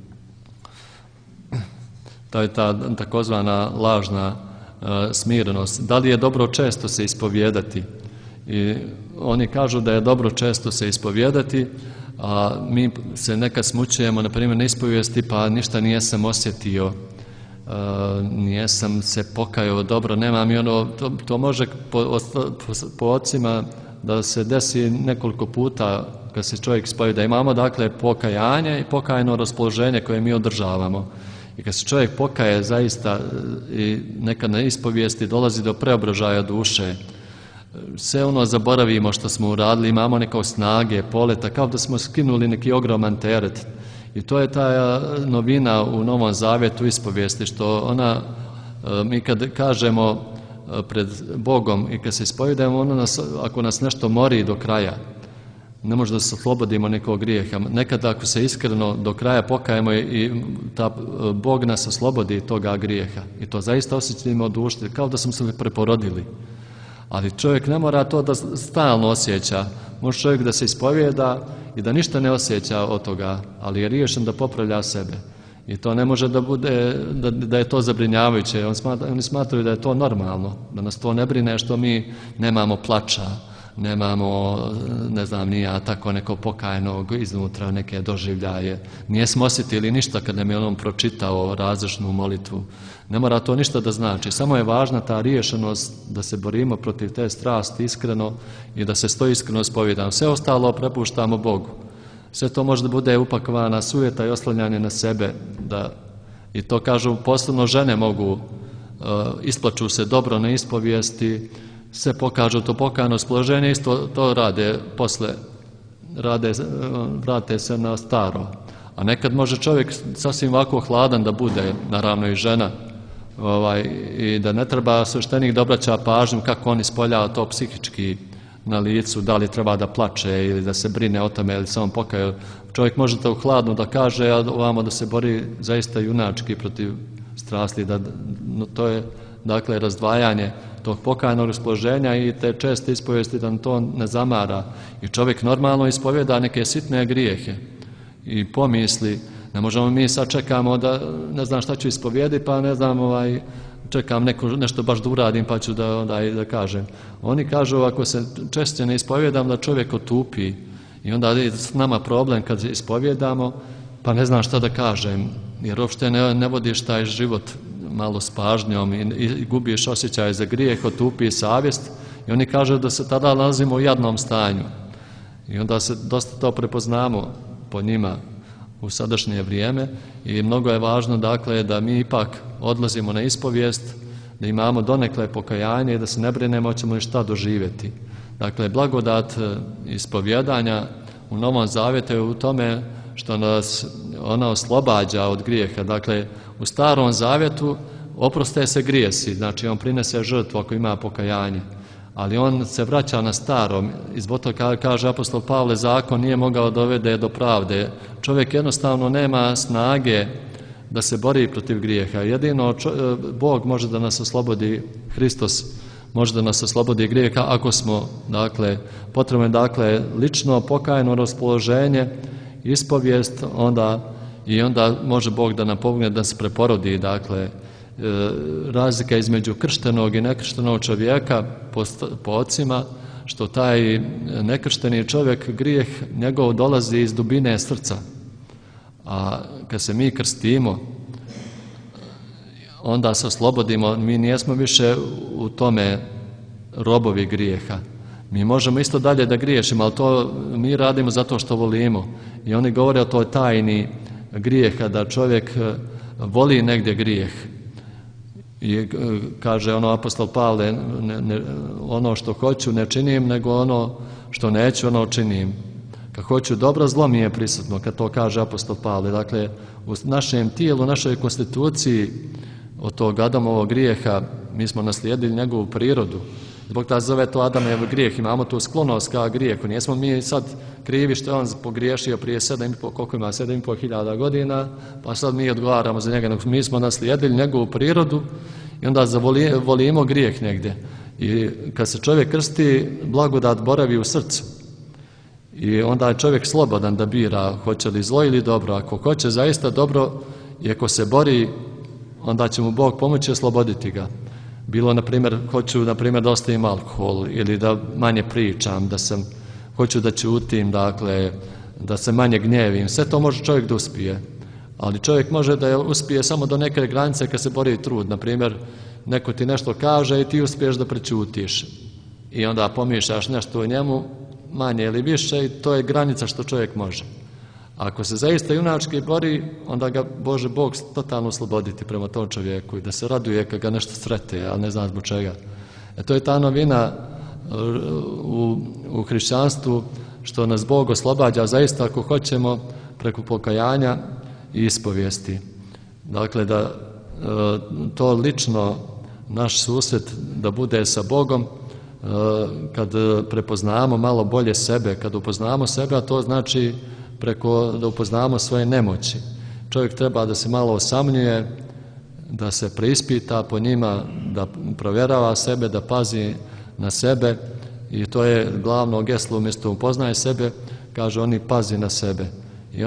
To je ta takozvana lažna smirenost. Da li je dobro često se ispovijedati? I oni kažu da je dobro često se ispovijedati, a mi se nekad smućujemo, na primjer, na ispovijesti, pa ništa nijesam osjetio, nijesam se pokajao dobro, nemam i ono, to može po ocima da se desi nekoliko puta kad se čovjek ispovijeda. Imamo, dakle, pokajanje i pokajno raspoloženje koje mi održavamo. I kad se čovjek pokaje zaista i nekad na ispovijesti dolazi do preobražaja duše, sve ono zaboravimo što smo uradili, imamo neko snage, poleta, kao da smo skinuli neki ogroman teret. I to je ta novina u Novom Zavjetu ispovijesti, što ona, mi kad kažemo pred Bogom i kad se ispovijedamo, ono ako nas nešto mori do kraja, ne može da se oslobodimo nekog grijeha. Nekada ako se iskreno do kraja pokajemo i Bog nas oslobodi toga grijeha. I to zaista osjećamo u duši, kao da smo se preporodili. Ali čovjek ne mora to da stalno osjeća. Može čovjek da se ispovijeda i da ništa ne osjeća od toga, ali je riješen da popravlja sebe. I to ne može da bude, da je to zabrinjavajuće. Oni smatraju da je to normalno, da nas to ne brine što mi nemamo plača, nemamo, ne znam, nije tako neko pokajnog iznutra, neke doživljaje. Nijesmo osjetili ništa kad nam je onom pročitao različnu molitvu. Ne mora to ništa da znači, samo je važna ta riješenost da se borimo protiv te strasti iskreno i da se to iskreno ispovijedamo. Sve ostalo prepuštamo Bogu. Sve to možda bude upakovana sujeta i oslanjanje na sebe. I to kažu, posebno žene mogu, isplaču se dobro na ispovijesti, se pokažu to pokajano raspoloženje, isto to rade posle, vrate se na staro. A nekad može čovjek sasvim ovako hladan da bude, naravno i žena, i da ne treba sveštenik da obraća pažnju kako on ispoljava to psihički na licu, da li treba da plače ili da se brine o tome ili se on pokaje. Čovjek može to hladno da kaže, a ovamo da se bori zaista junački protiv strasti. To je, dakle, razdvajanje tog pokajnog raspoloženja i te česte ispovijesti da to ne zamara. I čovjek normalno ispovijeda neke sitne grijehe i pomisli Ne možemo mi sad čekamo da ne znam šta ću ispovijediti pa ne znam čekam nešto baš da uradim pa ću da kažem. Oni kažu ako se češće ne ispovjedam da čovjek otupi i onda je s nama problem kad ispovjedamo pa ne znam šta da kažem jer uopšte ne vodiš taj život malo s pažnjom i gubiš osjećaj za grijeh, otupi savjest i oni kažu da se tada nalazimo u jadnom stanju i onda se dosta to prepoznamo po njima u sadašnje vrijeme i mnogo je važno dakle da mi ipak odlazimo na ispovijest, da imamo donekle pokajanje i da se ne brinemo hoćemo li šta doživjeti. Dakle, blagodat ispovjedanja u Novom Zavjetu je u tome što nas ona oslobađa od grijeha. Dakle, u Starom Zavjetu oproste se grijesi, znači on prinese žrtvu ako ima pokajanje, ali on se vraća na starom i zbog toga kaže apostol Pavle zakon nije mogao dovede do pravde. Čovjek jednostavno nema snage da se bori protiv grijeha. Jedino Bog može da nas oslobodi, Hristos može da nas oslobodi grijeha ako smo, dakle, potrebno je dakle lično pokajno raspoloženje, ispovijest, onda može Bog da nam pomogne da se preporodi, dakle, razlika između krštenog i nekrštenog čovjeka po ocima, što taj nekršteni čovjek grijeh njegov dolazi iz dubine srca. A kad se mi krstimo, onda se oslobodimo, mi nijesmo više u tome robovi grijeha. Mi možemo isto dalje da griješimo, ali to mi radimo zato što volimo. I oni govore o toj tajni grijeha, da čovjek voli negdje grijeh. I kaže apostol Pavle, ono što hoću ne činim, nego ono što neću, ono činim. Kad hoću dobro, zlo mi je prisutno, kad to kaže apostol Pavle. Dakle, u našem tijelu, u našoj konstituciji od tog Adamovog grijeha, mi smo naslijedili njegovu prirodu. Zbog toga zove to Adamev grijeh, imamo tu sklonost ka grijehu. Nijesmo mi sad krivi što je on pogriješio prije 7,5 hiljada godina, pa sad mi odgovaramo za njega. Mi smo naslijedili njegovu prirodu i onda volimo grijeh negdje. I kad se čovjek krsti, blagodat boravi u srcu. I onda je čovjek slobodan da bira hoće li zlo ili dobro. Ako hoće zaista dobro i ako se bori, onda će mu Bog pomoći osloboditi ga. Bilo, na primjer, hoću da ostavim alkohol ili da manje pričam, hoću da ćutim, dakle, da se manje gnjevim. Sve to može čovjek da uspije. Ali čovjek može da uspije samo do neke granice kad se bori trud. Na primjer, neko ti nešto kaže i ti uspiješ da prećutiš. I onda pomišljaš nešto o njemu, manje ili više, i to je granica što čovjek može. Ako se zaista junački bori, onda ga može Bog totalno osloboditi prema tom čovjeku i da se raduje kad ga nešto srete, ali ne znam zbog čega. To je ta novina u hrišćanstvu, što nas Bog oslobađa zaista ako hoćemo preko pokajanja i ispovijesti. Dakle, da to lično, naš susret da bude sa Bogom, kad prepoznamo malo bolje sebe, kad upoznamo sebe, a to znači da upoznamo svoje nemoći. Čovjek treba da se malo osamljuje, da se preispita po njima, da provjerava sebe, da pazi na sebe i to je glavno geslo, umjesto upoznaje sebe, kaže oni pazi na sebe. I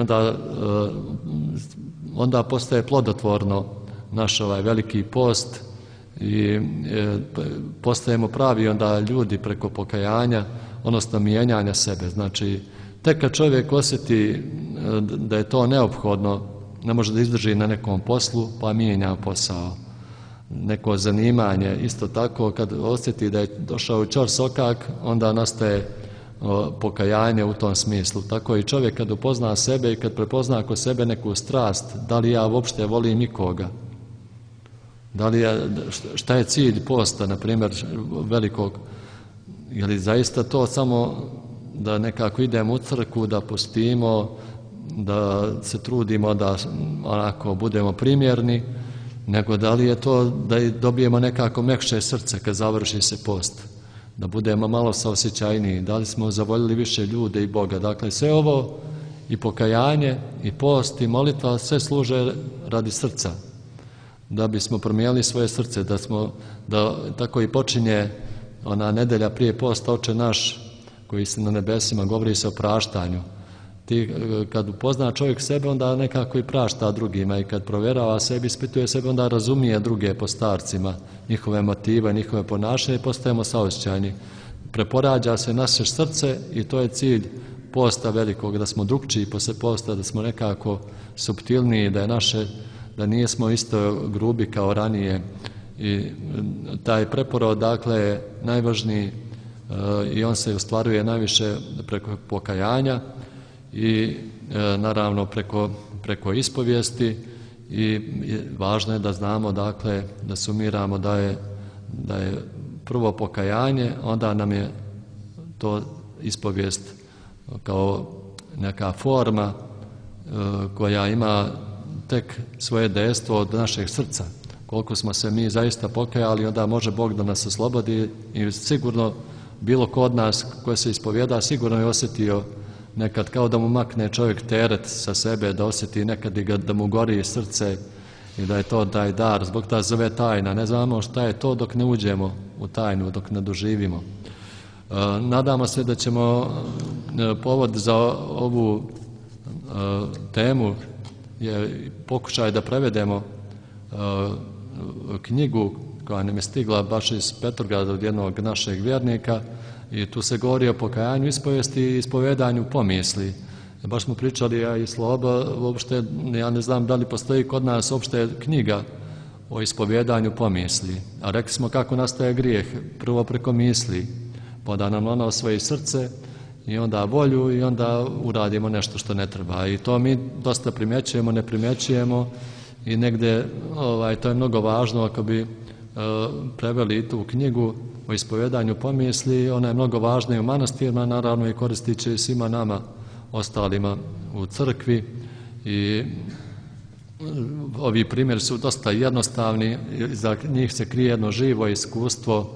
onda postaje plodotvorno naš veliki post i postajemo pravi onda ljudi preko pokajanja, odnosno mijenjanja sebe. Znači, tek kad čovjek osjeti da je to neophodno, ne može da izdrži na nekom poslu, pa mijenja posao. Neko zanimanje, isto tako, kad osjeti da je došao u čor sokak, onda nastaje pokajanje u tom smislu. Tako i čovjek kad upozna sebe i kad prepozna kod sebe neku strast, da li ja uopšte volim ikoga? Šta je cilj posta, na primjer, velikog? Je li zaista to samo da nekako idemo u crkvu, da postimo, da se trudimo da onako budemo primjerni, nego da li je to da dobijemo nekako mekše srce kad završi se post, da budemo malo saosjećajniji, da li smo zavoljeli više ljude i Boga. Dakle, sve ovo i pokajanje, i post, i molitva, sve služe radi srca, da bismo promijenili svoje srce, da tako i počinje ona nedelja prije posta, Oče naš, koji si na nebesima, govori se o praštanju. Kad upozna čovjek sebe, onda nekako i prašta drugima, i kad provjerava sebe, ispituje sebe, onda razumije druge po starcima, njihove motive, njihove ponašanje, i postajemo saosjećajni. Preporađa se naše srce i to je cilj posta velikog, da smo drukčiji posle posta, da smo nekako suptilniji, da nismo isto grubi kao ranije. I taj preporod, dakle, je najvažniji i on se ostvaruje najviše preko pokajanja i naravno preko ispovijesti, i važno je da znamo, dakle, da sumiramo da je prvo pokajanje, onda nam je to ispovijest kao neka forma koja ima tek svoje dejstvo od našeg srca. Koliko smo se mi zaista pokajali, onda može Bog da nas oslobodi, i sigurno bilo ko od nas koji se ispovjeda sigurno je osjetio nekad, kao da mu makne čovjek teret sa sebe, da osjeti nekad da mu gori srce i da je to taj dar, zbog ta zove tajna. Ne znamo šta je to dok ne uđemo u tajnu, dok ne doživimo. Nadamo se da ćemo povod za ovu temu je pokušaj da prevedemo knjigu koja nam je stigla baš iz Petrograda od jednog našeg vjernika, i tu se govori o pokajanju, ispovijesti i ispovedanju pomisli. Baš smo pričali, ja i Sloba, uopšte, ja ne znam da li postoji kod nas uopšte knjiga o ispovjedanju pomisli. A rekli smo kako nastaje grijeh, prvo preko misli, pa da nam ona osvoji srce i onda volju i onda uradimo nešto što ne treba. I to mi dosta primjećujemo, ne primjećujemo, i negdje to je mnogo važno. Ako bi preveli tu knjigu o ispovjedanju pomisli, ona je mnogo važna i u manastirima, naravno, i koristit će svima nama ostalima u crkvi. I ovi primjeri su dosta jednostavni, za njih se krije jedno živo iskustvo,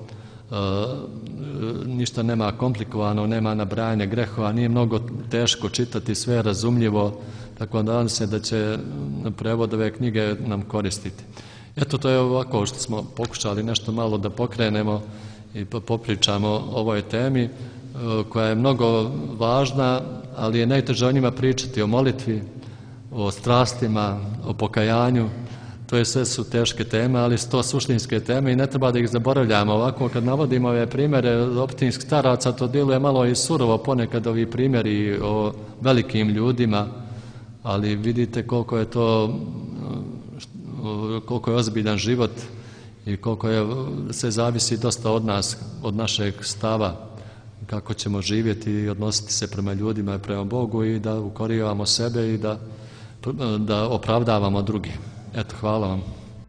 ništa nema komplikovano, nema nabrajanja grehova, nije mnogo teško čitati, sve je razumljivo, tako da nadam se da će prevod ove knjige nam koristiti. Eto, to je ovako što smo pokušali nešto malo da pokrenemo i popričamo o ovoj temi koja je mnogo važna, ali je najteže o njima pričati, o molitvi, o strastima, o pokajanju. To sve su teške teme, ali su to suštinske teme i ne treba da ih zaboravljamo. Ovako kad navodimo ove primjere optinskih staraca, to djeluje malo i surovo ponekad, ovi primjeri o velikim ljudima, ali vidite koliko je to, koliko je ozbiljan život i koliko se zavisi dosta od nas, od našeg stava, kako ćemo živjeti i odnositi se prema ljudima i prema Bogu, i da ukorivamo sebe i da opravdavamo druge. Eto, hvala vam.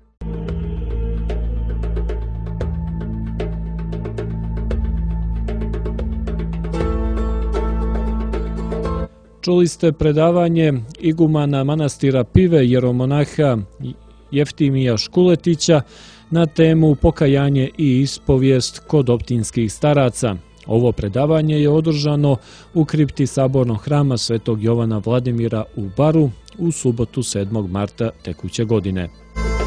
Čuli ste predavanje igumana manastira Pive, jeromonaha Jeftimija Škuletića, na temu pokajanje i ispovijest kod optinskih staraca. Ovo predavanje je održano u kripti Sabornog hrama Svetog Jovana Vladimira u Baru u subotu 7. marta tekuće godine.